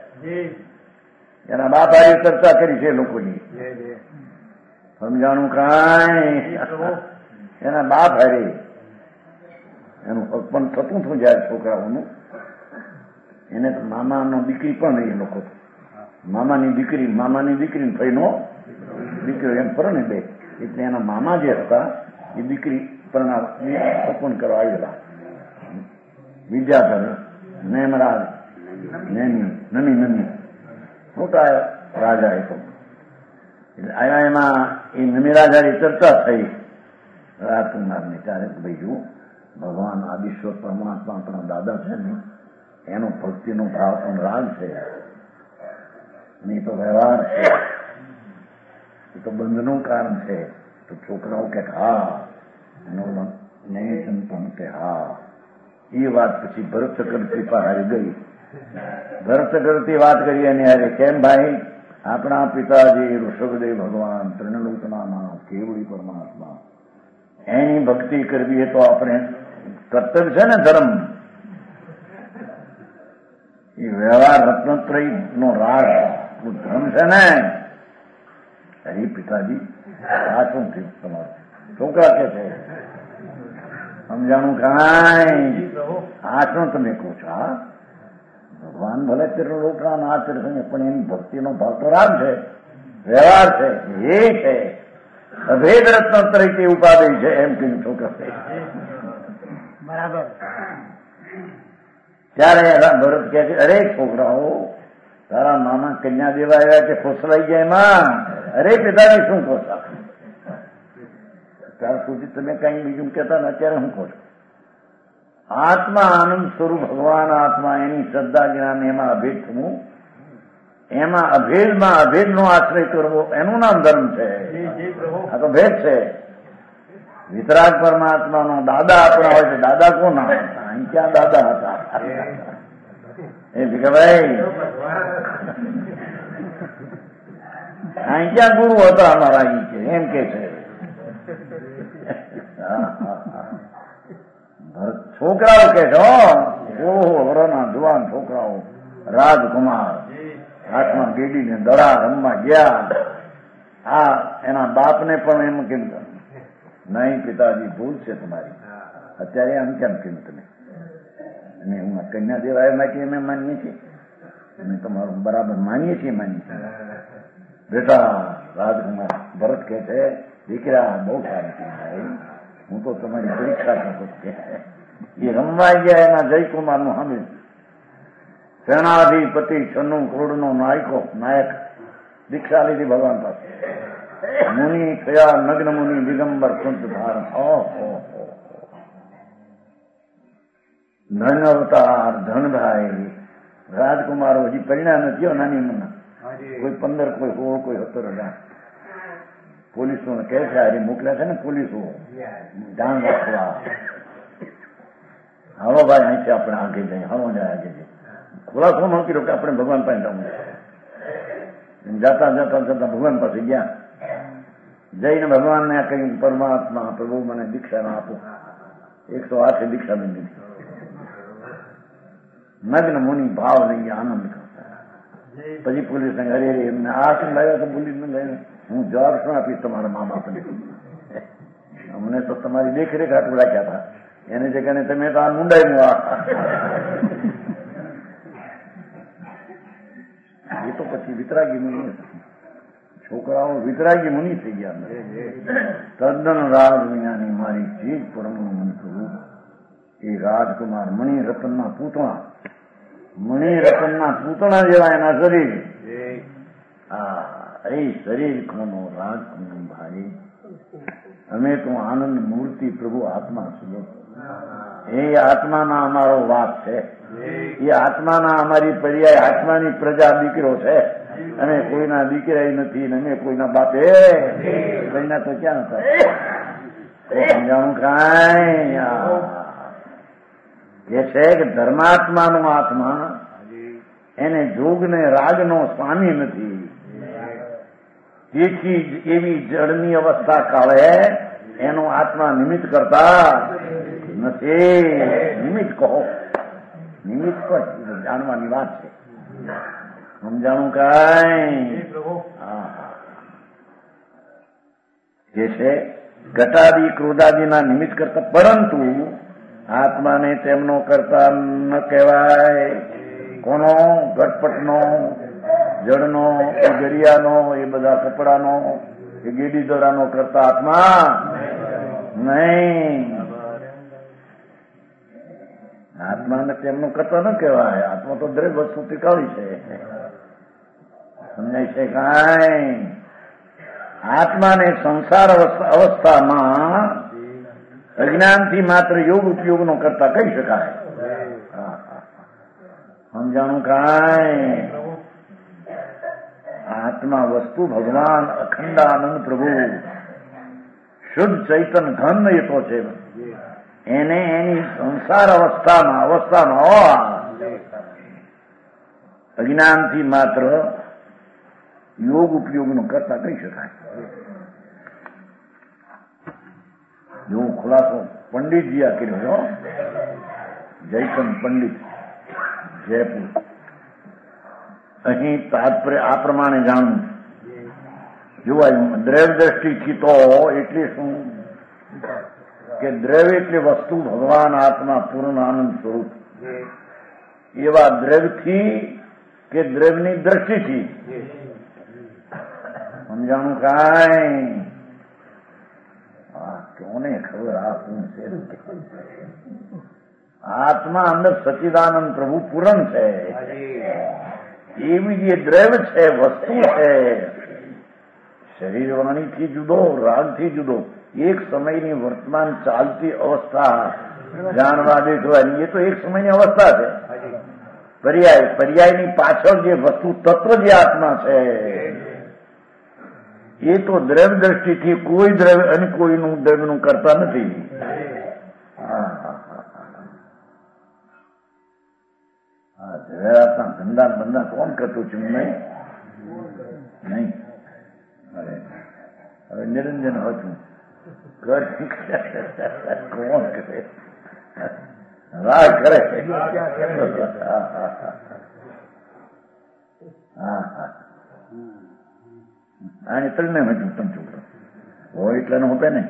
એના બાપ હારી ચર્ચા કરી છે લોકોની. સમજાણું કાંઈ? એના બાપ હારી એનું પણ થતું હતું જયારે છોકરાઓનું. એને તો મામાનો દીકરી પણ એ લોકો મામાની દીકરી મામાની દીકરી ભાઈનો દીકરો એમ ફરે ને બે એટલે એના મામા જે હતા એ દીકરી પરણા સપન કરવા આવેલા. વિદ્યાધર, નેમરાજ, નેમી, નમી નમી મોટા રાજા એ તો. એટલે આવ્યા એમાં એ નમી રાજાની ચર્ચા થઈ રાજકુમારની. ત્યારે ભાઈ જુઓ, ભગવાન આદિશ્વર પરમાત્મા આપણા દાદા છે ને, એનો ભક્તિનો ભાવ પણ રાગ છે, અને એ તો વ્યવહાર છે, એ તો બંધનું કારણ છે. તો છોકરાઓ કે હા, નહીં પણ કે હા. એ વાત પછી ભરત ચક્રવર્તી પાસે ગઈ. ભરત ચક્રવર્તી વાત કરી એની હારે, કેમ ભાઈ, આપણા પિતાજી ઋષભદેવ ભગવાન ત્રિલોકનાના કેવડી પરમાત્મા, એની ભક્તિ કરવી એ તો આપણે કર્તવ્ય છે ને, ધર્મ. એ વ્યવહાર રત્નત્રય નો રાગ ધર્મ છે ને. અરે પિતાજી, આ શું થયું તમારું? છોકરા કે છે સમજાણું કાંઈ, આ શું તમે કહો છો? હા, ભગવાન ભલે ત્રિલોકના ના છે, પણ એની ભક્તિનો ભાવ તો રાગ છે, વ્યવહાર છે, એ છે, અભેદ રત્ન તરીકે ઉપાધિ છે, એમ કહ્યું છોકરા. બરાબર. ત્યારે ભરત કહે છે, અરે છોકરાઓ, તારા મામા કન્યા દેવા આવ્યા છે, ખોસલાઈ ગયા એમાં. અરે પિતાજી શું કહો છો? ત્યાર સુધી તમે કઈ બીજું કહેતા ને, અત્યારે હું કહું છું. આત્મા આનંદ સ્વરૂપ ભગવાન આત્મા, એની શ્રદ્ધા જ્ઞાન, એમાં અભેદ થવું, એમાં અભેદમાં અભેદનો આશ્રય કરવો, એનું નામ ધર્મ છે. આ તો ભેદ છે. વિતરાગ પરમાત્માનો દાદા આપણા હોય છે. દાદા કોના હતા? અહીં ક્યાં દાદા હતા? એ ભીખાભાઈ, અહીં ક્યાં ગુરુ હતા અમારા? અહીં છે એમ કે છે. છોકરાઓ કે છો, ઓહો, વરના જુવાન છોકરાઓ, રાજકુમાર હાથમાં ગેડીને દડા રમવા ગયા. આ એના બાપને પણ એમ કેમ, નહીં પિતાજી, ભૂલ છે તમારી, અત્યારે આમ કેમ કેમ તમે? અને હું કન્યા દેવાય માટે અમે માનીએ છીએ, અમે તમારું બરાબર માનીએ છીએ, માનીએ છીએ. બેટા રાજકુમાર ભરત કે છે, દીકરા બહુ સારી ભાઈ, હું તો તમારી પરીક્ષા કરતો. એ રમવા ગયા એના જયકુમાર નું સામે સેનાધિપતિ છન્નું કરોડનો નાયકો નાયક દીક્ષા લીધી ભગવાન પાસે. મુનિ થયા નગ્ન મુનિ દિગંબર કુંત ધારણ. ધન અવતાર ધનભાઈ. રાજકુમારો હજી પરિણામ નથી, નાની ઉંમરના, કોઈ પંદર, કોઈ સોળ, કોઈ સત્તર હજાર. પોલીસો કહે છે, આજે મોકલ્યા છે ને પોલીસો, ધ્યાન રાખવા. હાલો ભાઈ, અહીંથી આપણે આગે જઈએ, હાલો જાય આગે જઈએ. ખુલાસો ન કર્યો કે આપણે ભગવાન પાસે જવું. જતા જતા જતા ભગવાન પાસે ગયા. જઈને ભગવાનને કહ્યું, પરમાત્મા પ્રભુ મને દીક્ષા ના આપો. એકસો આઠે દીક્ષા બની દીધી. નગ્ન મુનિ ભાવ લઈ આનંદ કરતા. પછી પોલીસ અરે અરે એમને આ શું લાવ્યા તો પોલીસ ને લઈને હું જવાબ શું આપીશ તમારા મા બાપને? અમને તો તમારી દેખરેખ આટલું રાખ્યા હતા, એની જગ્યાએ તમે તો આ મુંડાઈ નું આ. એ તો પછી વિતરાગી મુનિ, છોકરાઓ વિતરાગી મુનિ થઈ ગયા. તદ્દન રાજ વિનાની મારી ચીજ પરમ સ્વરૂપ એ રાજકુમાર મણિ રતનના પૂતળા, મણિ રતનના પૂતળા જેવા એના શરીર. આ એ શરીર કોનો? રાજકુમાર ભાઈ. અમે તો આનંદ મૂર્તિ પ્રભુ આત્મા સ્વરૂપ. એ આત્માના અમારો વાત છે. એ આત્માના અમારી પર્યાય આત્માની પ્રજા દીકરો છે. અમે કોઈના દીકરા નથી, અમે કોઈના બાપે કોઈના તો ક્યાં હતા સમજાણું કાંઈ. એ છે કે ધર્માત્માનો આત્મા એને જોગ ને રાગનો સ્વામી નથી. તેથી એવી જળની અવસ્થા કાળે એનો આત્મા નિમિત્ત કરતા નથી. નિમિત્ત કહો, નિમિત્ત કહો, જાણવાની વાત છે. સમજાણું કાંઈ? જે છે ઘટાદી ક્રોધાદિના નિમિત્ત કરતા, પરંતુ આત્માને તેમનો કરતા ન કહેવાય. કોનો? ઘટપટનો, જળનો, ગરિયાનો, એ બધા કપડાનો, કે ગેડી દોરાનો કરતા આત્મા નહીં. આત્માને તેમનું કરતા ન કહેવાય. આત્મા તો દરેક વસ્તુ ટીકાવી છે. સમજાય છે કાંઈ? આત્માને સંસાર અવસ્થામાં અજ્ઞાનથી માત્ર યોગ ઉપયોગનો કરતા કહી શકાય. સમજાણું કાંઈ? આત્મા વસ્તુ ભગવાન અખંડાનંદ પ્રભુ શુદ્ધ ચૈતન ઘન એ તો છે. એને એની સંસાર અવસ્થામાં અવસ્થામાં હોવા અજ્ઞાનથી માત્ર યોગ ઉપયોગનો કરતા કહી શકાય. જો ખુલાસો પંડિતજી આ કર્યો, જયકન પંડિત જયપુર. અહીં તાત્પર્ય આ પ્રમાણે જાણવું જોવાયું. દ્રવ્ય દ્રષ્ટિથી તો એટલે શું કે દ્રવ્ય એટલે વસ્તુ ભગવાન આત્મા પૂર્ણ આનંદ સ્વરૂપ. એવા દ્રવ્યથી કે દ્રવ્યની દ્રષ્ટિથી સમજાણું કાંઈ? કોને ખબર આ શું છે? આત્મા અંદર સચ્ચિદાનંદ પ્રભુ પૂરણ છે. એવી જે દ્રવ્ય છે, વસ્તુ છે, શરીર વાણીથી જુદો, રાગથી જુદો, એક સમયની વર્તમાન ચાલતી અવસ્થા જાણવા દેખવાની, એ તો એક સમયની અવસ્થા છે. પર્યાય પર્યાયની પાછળ જે વસ્તુ તત્વ જે આત્મા છે એ તો દ્રવ્ય દ્રષ્ટિથી કોઈ દ્રવ્ય અને કોઈનું દ્રવ્યનું કરતા નથી. હા, ધંધા બંધા કોણ કરતું છે? નહીં નહીં હવે નિરંજન હતું કોણ કરે? રાહ કરે. હા હા આને તળને હજુ તમે છોકરો હોય એટલે હોપે ને.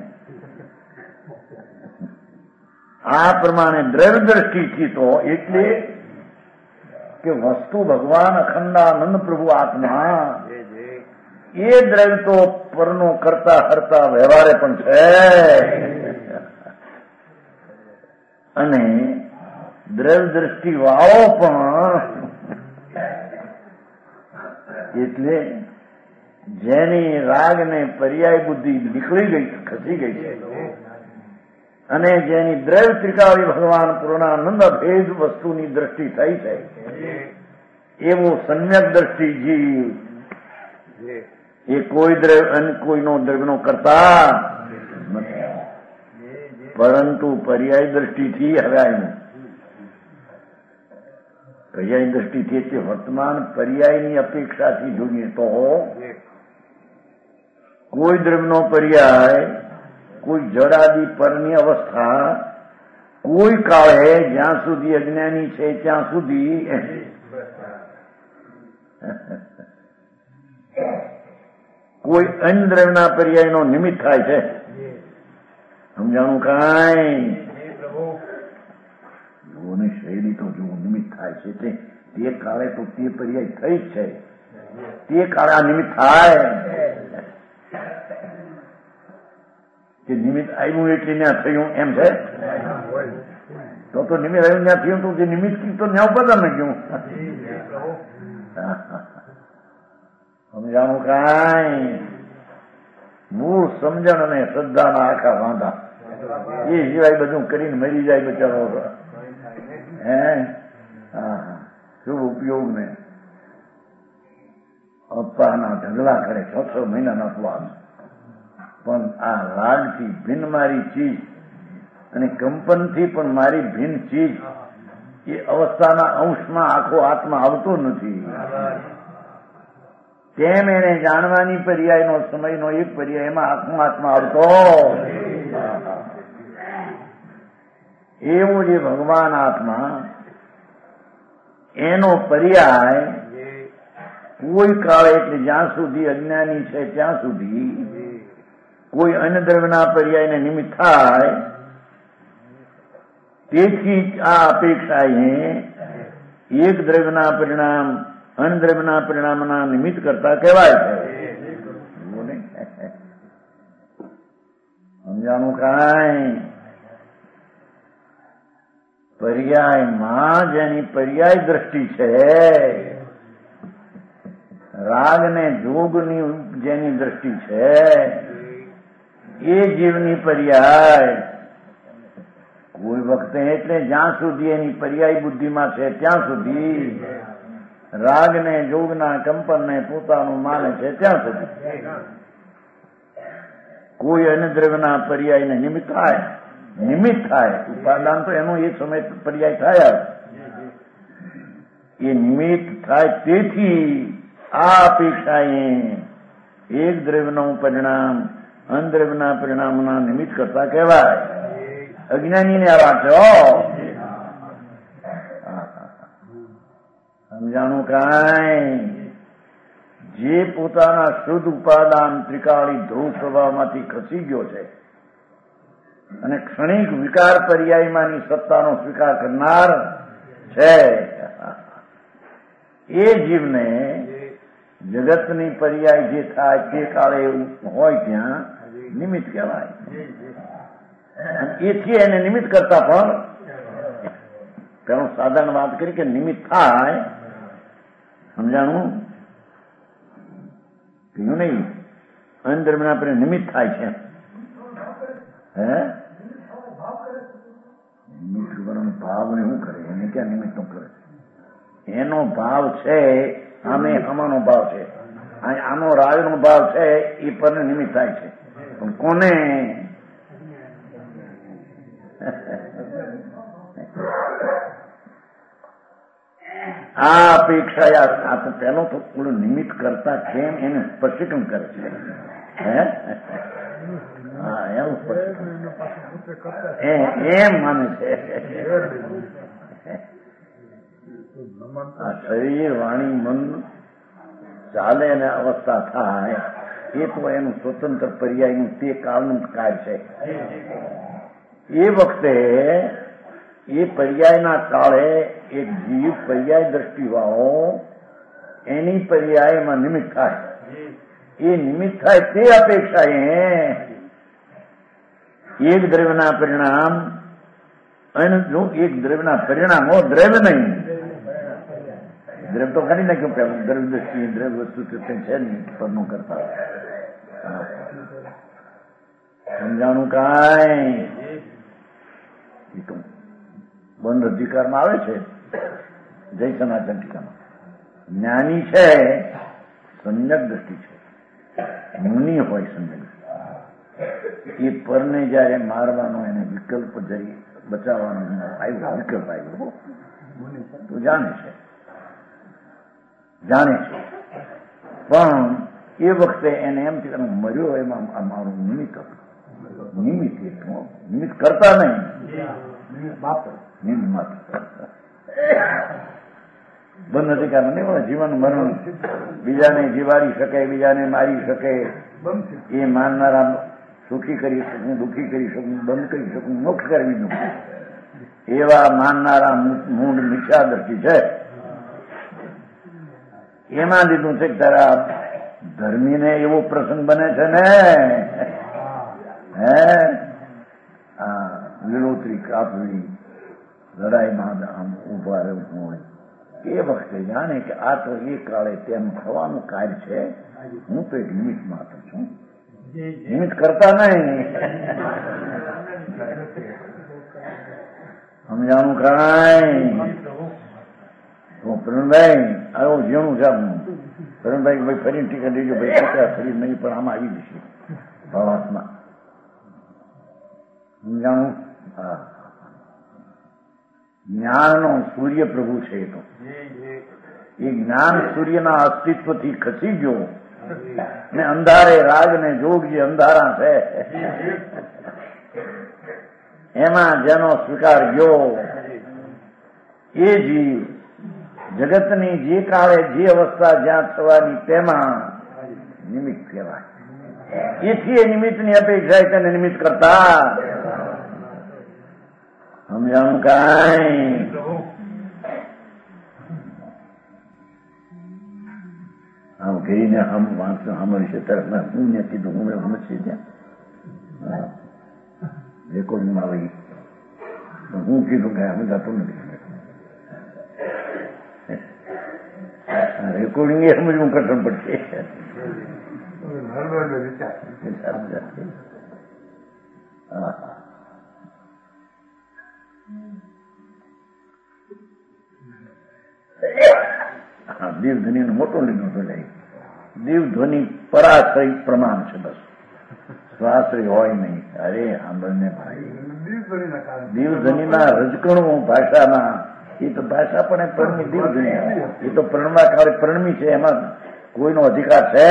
આ પ્રમાણે દ્રવ્ય દ્રષ્ટિથી તો એટલે કે વસ્તુ ભગવાન અખંડાનંદ પ્રભુ આત્મા એ દ્રવ્ય તો પરનો કરતા હરતા વ્યવહારે પણ છે. અને દ્રવ્ય દ્રષ્ટિ વાળો પણ એટલે જેની રાગ ને પર્યાય બુદ્ધિ નીકળી ગઈ, ખસી ગઈ છે, અને જેની દ્રવ્ય ત્રિકાળી ભગવાન પૂર્ણાનંદ ભેદ વસ્તુની દ્રષ્ટિ થઈ છે, એવો સમ્યક દ્રષ્ટિ જીવ એ કોઈ દ્રવ્ય અને કોઈનો દ્રવ્યનો કરતા નથી. પરંતુ પર્યાય દ્રષ્ટિથી હવે આવ્યું. પર્યાય દ્રષ્ટિથી એટલે વર્તમાન પર્યાયની અપેક્ષાથી જોઈએ તો કોઈ દ્રવ્યનો પર્યાય, કોઈ જડાદી પરની અવસ્થા, કોઈ કાળે જ્યાં સુધી અજ્ઞાની છે ત્યાં સુધી કોઈ અન્ય દ્રવ્યના પર્યાયનો નિમિત્ત થાય છે. સમજાણું કાંઈ? જોને શૈલી તો જો નિમિત્ત થાય છે તે તે કાળે તો તે પર્યાય થઈ જ છે. તે કાળે આ નિમિત્ત થાય કે નિમિત્ત આવ્યું એટલે ત્યાં થયું એમ છે. તો તો નિમિત્ત આવ્યું ત્યાં થયું તો જે નિમિત્ત તો ત્યાં ઉપર તમે ગયું. સમજાણું કાંઈ? મૂળ સમજણ અને શ્રદ્ધાના આખા વાંધા એ સિવાય બધું કરીને મરી જાય બચારો. હે હા શુભ ઉપયોગ ને અપ્પાના ઢગલા કરે છ છ મહિનાના સ્વાદ. પણ આ રાગથી ભિન્ન મારી ચીજ અને કંપનથી પણ મારી ભિન્ન ચીજ એ અવસ્થાના અંશમાં આખો આત્મા આવતો નથી. તેમ એને જાણવાની પર્યાયનો સમયનો એક પર્યાય એમાં આત્મા આત્મા આવતો. એવો જે ભગવાન આત્મા એનો પર્યાય કોઈ કાળે એટલે જ્યાં સુધી અજ્ઞાની છે ત્યાં સુધી કોઈ અન્ય દ્રવ્યના પર્યાયને નિમિત્ત થાય. તેથી આ અપેક્ષા એક દ્રવ્યના પરિણામ અન્ય દ્રવ્યના પરિણામના નિમિત્ત કરતા કહેવાય છે. સમજાણું કાંઈ? પર્યાયમાં જેની પર્યાય દ્રષ્ટિ છે, રાગ ને જોગની જેની દ્રષ્ટિ છે, એ જીવની પર્યાય કોઈ વખતે એટલે જ્યાં સુધી એની પર્યાય બુદ્ધિમાં છે ત્યાં સુધી રાગ ને જોગના કંપનને પોતાનું માને છે ત્યાં સુધી કોઈ અન્ય દ્રવ્યના પર્યાયને નિમિત્ત થાય નિમિત્ત થાય ઉપાદાન તો એનો એ સમય પર્યાય થાય. એ નિમિત્ત થાય તેથી આ અપેક્ષાએ એક દ્રવ્યનું પરિણામ અનદ્રવ્યના પરિણામના નિમિત્ત કરતા કહેવાય. અજ્ઞાનીને આ વાત છે. સમજાણું કાંઈ? જે પોતાના શુદ્ધ ઉપાદાન ત્રિકાળી ધ્રુવ સ્વભાવમાંથી ખસી ગયો છે અને ક્ષણિક વિકાર પર્યાયમાંની સત્તાનો સ્વીકાર કરનાર છે, એ જીવને જગતની પર્યાય જે થાય તે કાળે હોય ત્યાં નિમિત્ત કહેવાય. એથી એને નિમિત્ત કરતા પણ પેલું સાધારણ વાત કરી કે નિમિત્ત થાય. સમજાણું? કહ્યું નહીં અંદરના આપણે નિમિત્ત થાય છે. હે નિમિત્ત ભાવને શું કરે? એને ક્યાં નિમિત્ત નું કરે? એનો ભાવ છે આમે આમાંનો ભાવ છે, આનો રાગનો ભાવ છે એ પરને નિમિત્ત થાય છે. પણ કોને? આ અપેક્ષા આ તો પેલો તો પૂરું નિમિત્ત કરતા કેમ એને સ્પષ્ટીકરણ કરે છે. હે હા એવું એમ માને છે. આ શરીર વાણી મન ચાલે અને અવસ્થા થાય એ તો એનું સ્વતંત્ર પર્યાયનું તે કાળનું કાર્ય છે. એ વખતે એ પર્યાયના કાળે એક જીવ પર્યાય દ્રષ્ટિવાળો એની પર્યાયમાં નિમિત્ત થાય. એ નિમિત્ત થાય તે અપેક્ષાએ એક દ્રવ્યના પરિણામ અને જો એક દ્રવ્યના પરિણામો દ્રવ્ય નહીં, દ્રવ્ય તો કાઢી નાખ્યું પેલું દ્રવ્ય દ્રષ્ટિ દ્રવ્ય વસ્તુ છે નહીં પરનું કરતા. સમજાણું કાંઈ? બંધ અધિકારમાં આવે છે જય સનાતન ટીકામાં. જ્ઞાની છે સંજ્ઞક દ્રષ્ટિ છે, મુનિ હોય સંજ્ઞક. એ પરને જયારે મારવાનો એને વિકલ્પ જરી બચાવવાનો આવ્યો વિકલ્પ આવ્યો તો જાણે છે જાણે છે પણ એ વખતે એને એમ થી મર્યો એમાં મારું નિમિત્ત હતું. નિમિત્ત નિમિત્ત કરતા નહીં, બંધ અધિકાર નહીં. જીવન મરણ બીજાને જીવાડી શકે, બીજાને મારી શકે, એ માનનારા સુખી કરી શકું, દુઃખી કરી શકું, બંધ કરી શકું, મોક્ષ કરવી દઉં એવા માનનારા મૂળ મિથ્યા દ્રષ્ટિ છે. એમાં લીધું છે કે તારા ધર્મીને એવો પ્રસંગ બને છે ને હે આ લીલોતરી કાપવી લડાઈમાં આમ ઉભા રહેવું હોય એ વખતે જાણે કે આ તો એ કાળે તેમ થવાનું કાર્ય છે. હું તો એક નિમિત્ત માત્ર છું, નિમિત્ત કરતા નહીં. સમજાણું કાંઈ? તો પ્રવીણભાઈ આવું જીવણું છે આપનું. પ્રવીણભાઈ ભાઈ ફરી ટીકા દેજો ભાઈ, ફરી નહીં પણ આમાં આવી જશે ભાવાત્મા. સમજાણું? હા. જ્ઞાનનો સૂર્ય પ્રભુ છે. એ તો એ જ્ઞાન સૂર્યના અસ્તિત્વથી ખસી ગયો ને અંધારે રાગ ને જોગ જે અંધારા છે એમાં જેનો સ્વીકાર ગયો એ જીવ જગતની જે કાળે જે અવસ્થા જ્યાં થવાની તેમાં નિમિત્ત કહેવાય. એથી એ નિમિત્તની અપેક્ષા તેને નિમિત્ત કરતા. સમજાણું કાંઈ? આમ કહીને આમ વાંચો સાંભળી છે તરફ હું ને કીધું હું સમજશે ત્યાં રેકોર્ડિંગમાં આવી હું કીધું કે અમે જતું નથી. રેકોર્ડિંગ એ સમજવું કઠણ પડશે. હા, દેવધ્વનિ નો મોટો લીધો તો લે. દેવધ્વનિ પરાશ્રય પ્રમાણ છે. બસ સ્વાશ્રય હોય નહીં. અરે સાંભળને ભાઈ, દેવધ્વનિના રજકણો ભાષાના, એ તો ભાષા પણ પરણમી દેવધ્વનિ, એ તો પરણવા કાળે પરણમી છે. એમાં કોઈનો અધિકાર છે?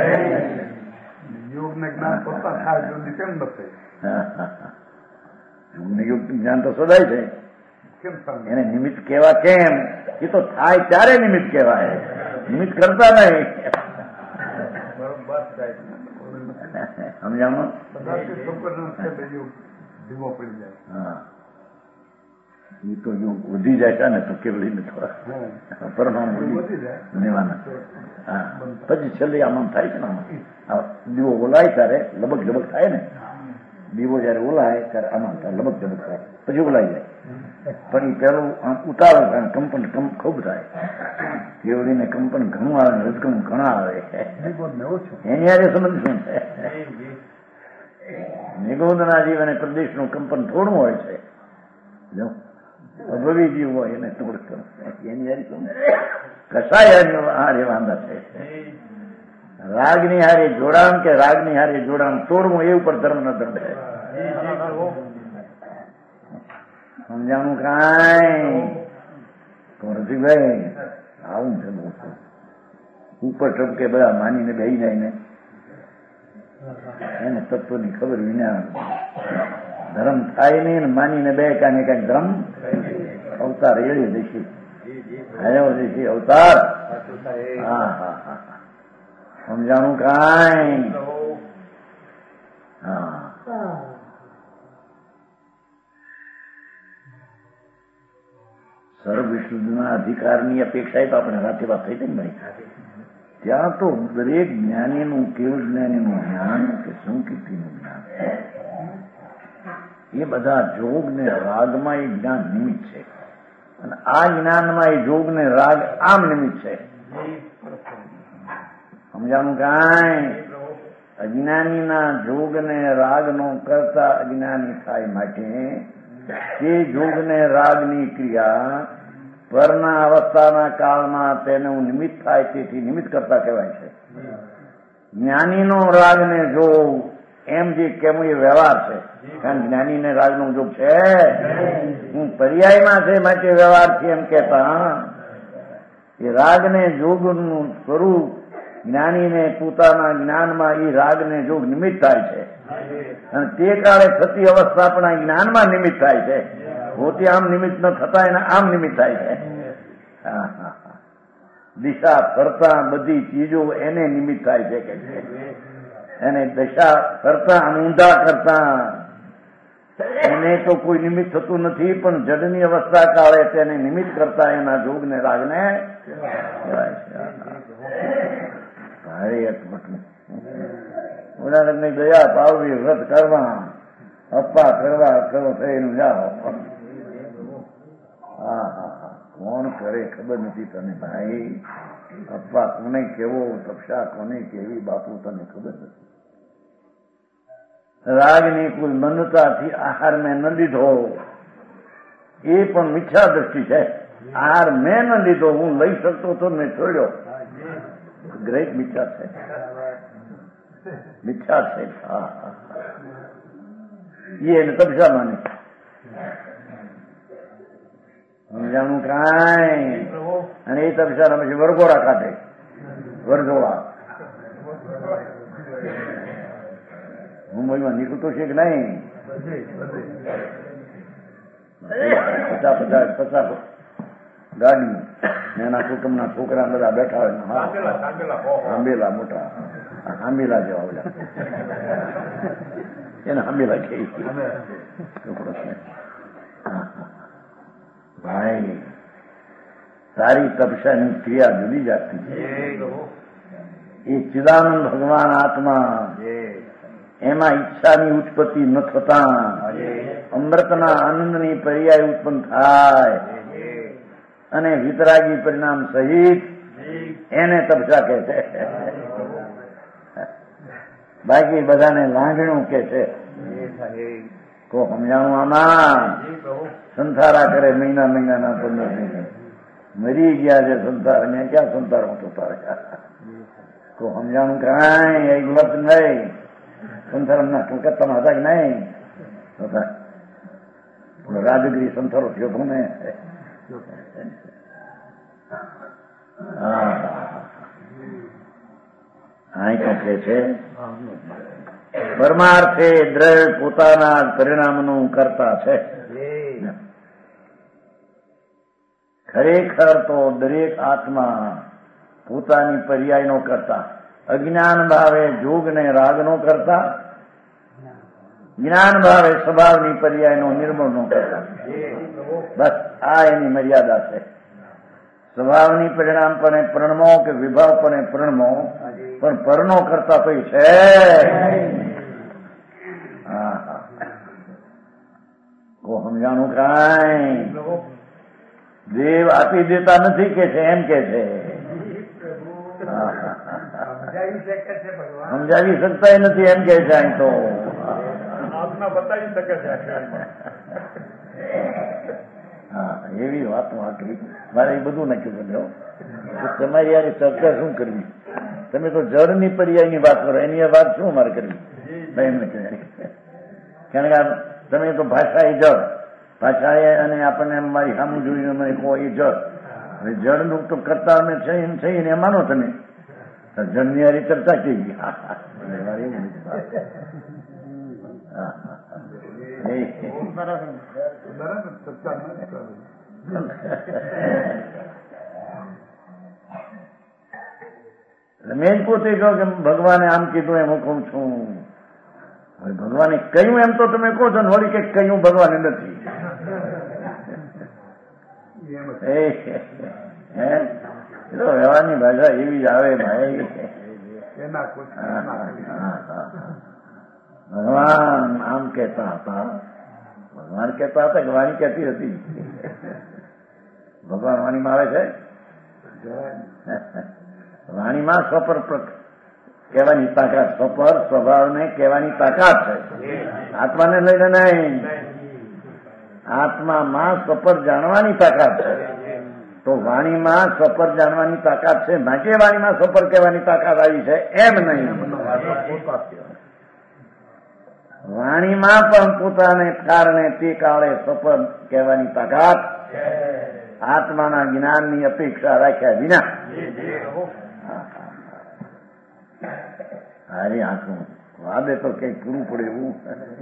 યોગ ને જ્ઞાન પોતા થાય જલ્દી કેમ બસે? યોગ ને યોગ જ્ઞાન તો સદાય છે. કેમ એને નિમિત્ત કહેવા કેમ? એ તો થાય ત્યારે નિમિત્ત કહેવાય, નિમિત્ત કરતા નહીં. સમજાણું? હા, એ તો યોગ વધી જાય છે ને તો કેવડી ને થોડા પરમાણુ લેવાના. હા, પછી છેલ્લે આમ થાય છે ને, આમાં દીવો ઓલાય ત્યારે લબક લબક થાય ને, દીવો જયારે ઓલાય ત્યારે આમાં થાય લબક લબક થાય, પછી ઓલાઈ જાય. પણ એ પેલું આમ ઉતારો થાય, કંપન ખૂબ થાય. કેવડીને કંપન ઘણું આવે, રજકમ ઘણા આવે. એની યારે સંબંધ શું છે? નિગોદના જીવ અને પ્રદેશનું કંપન થોડું હોય છે. જો અભવી જીવ હોય એને થોડું એની યારે શું? કસાય હારે વાંધા છે. રાગની હારે જોડાણ કે રાગની હારે જોડાણ તોડવું, એ ઉપર ધર્મ ન ધર્મ છે. સમજાણું કાંઈ? તો રસિકભાઈ આવું છે બહુ ઉપર ટપકે બધા માનીને બેસી જાય ને, એને તત્વની ખબર વિના ધર્મ થાય નહીં. માનીને બે કાને કઈ ધર્મ અવતાર એળી દેશી આવ્યો દેશી અવતાર. હા હા હા, સમજાણું કાંઈ? હા, સર્વ વિશુદ્ધના અધિકારની અપેક્ષા તો આપણે રાતે વાત થઈ હતી ને ભાઈ. ત્યાં તો દરેક જ્ઞાનીનું, કેવળ જ્ઞાનીનું જ્ઞાન કે સંકીર્તિનું જ્ઞાન, એ બધા જોગ ને રાગમાં એ જ્ઞાન નિમિત્ત છે. અને આ જ્ઞાનમાં એ જોગ ને રાગ આમ નિમિત્ત છે. સમજાણું કાંઈ? અજ્ઞાનીના જોગ ને રાગનો કરતા અજ્ઞાની થાય માટે તે જોગ ને રાગની ક્રિયા પરના અવસ્થાના કાળમાં તેનું નિમિત્ત થાય, તેથી નિમિત્ત કરતા કહેવાય છે. જ્ઞાનીનો રાગ ને જોગ એમ જે કેમ એ વ્યવહાર છે. કારણ જ્ઞાનીને રાગનો જોગ છે, હું પર્યાયમાં છે માટે વ્યવહાર છે એમ કેતા. એ રાગને જોગનું સ્વરૂપ જ્ઞાનીને પોતાના જ્ઞાનમાં એ રાગને જોગ નિમિત્ત થાય છે. અને તે કાળે થતી અવસ્થા પણ આ જ્ઞાનમાં નિમિત્ત થાય છે. પોતે આમ નિમિત્ત ન થતા એના આમ નિમિત્ત થાય છે. દિશા કરતા બધી ચીજો એને નિમિત્ત થાય છે કે છે. એને દશા કરતા ઊંધા કરતા એને તો કોઈ નિમિત્ત થતું નથી, પણ જડની અવસ્થા કાળે તેને નિમિત્ત કરતા એના જોગને રાગને કહેવાય છે. ભારે અટપટું ઉદાહરણની દયા પાવવી, વ્રત કરવા, અપ્પા કરવા કરો થઈને જાઓ. હા હા હા, કોણ કરે ખબર નથી તને ભાઈ. અપ્પા કોને કેવો, તપસા કોને કેવી, બાપુ તને ખબર નથી. રાગની કુલ મંદતાથી આહાર મેં ન લીધો, એ પણ મિથ્યા દ્રષ્ટિ છે. આહાર મેં ન લીધો, હું લઈ શકતો તો મેં છોડ્યો, ગ્રેટ મિથ્યા છે. મિથ્યા છે. હા હા, એને તપસા માને. સમજાણું કાંઈ? અને એ તપસા પછી વરગોળા કાઢે, વરગોળા. મુંબઈમાં નીકળતો છે કે નહીં? પચાસ પચાસ પચાસ ગાડી, એના કુટુંબના છોકરા બધા બેઠા હોય, આંબેલા મોટા આંબેલા જેવા ઓલા, એને આંબેલા કહે. ભાઈ સારી તપસ્યાની ક્રિયા જુદી જાતની છે. એ ચિદાનંદ ભગવાન આત્મા એમાં ઈચ્છાની ઉત્પત્તિ ન થતા અમૃતના આનંદની પર્યાય ઉત્પન્ન થાય અને વિતરાગી પરિણામ સહિત એને તપસા કહે છે. બાકી બધાને લાંઘણું કે છે. કો સમજાણું આમાં સંસારા કરે મહિના મહિનાના પંદર મહિના મરી ગયા છે સંસાર ને ક્યાં સંસાર હું થતા રહ્યા. કો સમજાણું કાંઈ એક વર્ત નહીં સંસારના કલકત્તામાં હતા કે નહીં રાજગીરી સંસારો થયો હતો ને. અહીં તો કે છે પરમાર્થે દ્રઢ પોતાના પરિણામનું કરતા છે. ખરેખર તો દરેક આત્મા પોતાની પર્યાયનો કરતા, અજ્ઞાન ભાવે જોગ ને રાગનો કરતા, જ્ઞાન ભાવે સ્વભાવની પર્યાયનો નિર્મળનો કરતા. બસ આ એની મર્યાદા છે. સ્વભાવની પરિણામ પણ પ્રણમો કે વિભાવ પણ પ્રણમો પણ પરનો કરતા તો છે. હા કો સમજાણું કાંઈ દેવ આપી દેતા નથી કે છે એમ કે છે. સમજાવી શકતા નથી એમ કે છે. અહીં તો આત્મા બતાવી શકે છે. હા એવી વાત વાંકરી મારે એ બધું નાખ્યું બન્યો. તમારી યાર ચર્ચા શું કરવી? તમે તો જળની પર્યાયની વાત કરો, એની વાત શું મારે કરવી? કારણ કે તમે તો ભાષા એ જળ, ભાષા એ અને આપણને મારી સામું જોઈને મને કહો એ જળ. હવે જળનું તો કરતા અમે છે એમ છે ને માનો તમે જળની હારી ચર્ચા થઈ ગઈ. મેં પોતે કહો કે ભગવાને આમ કીધું એમ હું કઉ છું. હવે ભગવાને કહ્યું એમ તો તમે કહો છો ને વળી કે કહ્યું ભગવાને નથી. વ્યવહારની ભાષા એવી જ આવે ભાઈ. ભગવાન આમ કહેતા હતા, ભગવાન કહેતા હતા કે વાણી કહેતી હતી. ભગવાન વાણીમાં આવે છે. વાણીમાં સ્વપર કહેવાની તાકાત, સ્વપર સ્વભાવને કહેવાની તાકાત છે. આત્માને લઈને નહીં, આત્મામાં સ્વપર જાણવાની તાકાત છે. તો વાણીમાં સ્વપર જાણવાની તાકાત છે, નાકે વાણીમાં સ્વપર કહેવાની તાકાત આવી છે એમ નહીં. વાણીમાં પણ પોતાને કારણે તે કાળે સ્વપર કહેવાની તાકાત આત્માના જ્ઞાનની અપેક્ષા રાખ્યા વિના. હારી આંખું વાદે તો કઈ પૂરું પડે એવું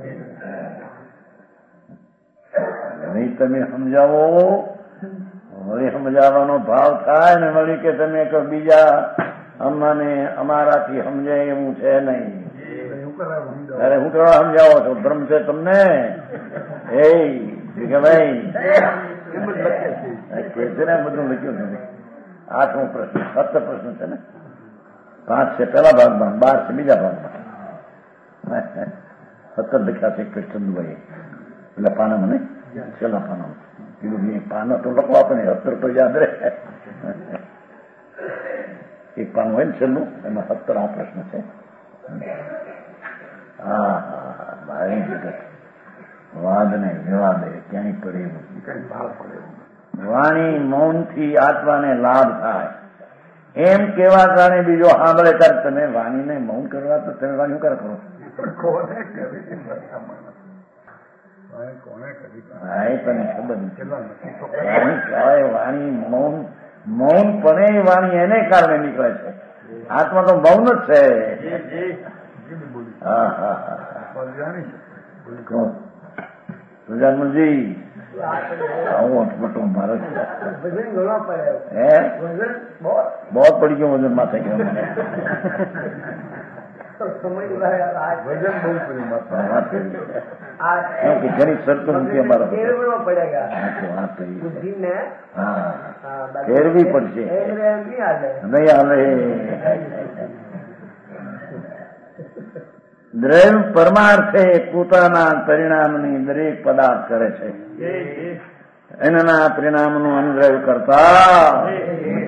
નહીં. તમે સમજાવો, વળી સમજાવવાનો ભાવ થાય ને વળી કે તમે કહો બીજા અમને અમારાથી સમજાય એવું છે નહીં. અરે હું કરવા સમજાવો છો? ભ્રમ છે તમને? એ કે ભાઈ કે છે ને બધું લખ્યું છે. આઠમો પ્રશ્ન સત્તર પ્રશ્ન છે ને, પાંચ છે પેલા ભાગમાં, બાર છે બીજા ભાગમાં. સત્તર લખ્યા છે કૃષ્ણભાઈ એટલે પાના મને છેલ્લા પાના કીધું પાના તો લખો આપણે, સત્તર તો યાદ રહે. એક પાનું હોય ને છેલ્લું, એમાં સત્તર આ પ્રશ્ન છે. હા હા ભાઈ જગત વાદ ને વિવાદે ક્યાંય પડે એવું, ભાવ પડે એવું. વાણી મૌનથી આત્માને લાભ થાય એમ કેવા કારણે બીજો સાંભળે ત્યારે તમે વાણીને મૌન કરવા તો તમે વાણી કરે કરો? કોને કરી તને ખબર નથી. વાણી મૌન મૌન પણ વાણી એને કારણે નીકળે છે. આત્મા તો મૌન જ છે. હા હા હા સુજાનજી આવું અટપટો ભારત હે બહુ પડી ગયો વજન માથે ગયો. ઘણી શરતો મૂકી અમારા ફેરવી પડશે નહીં હાલે. દ્રવ્ય પરમાર્થે પોતાના પરિણામની દરેક પદાર્થ કરે છે. એના પરિણામનું અનુદ્રવ્ય કરતા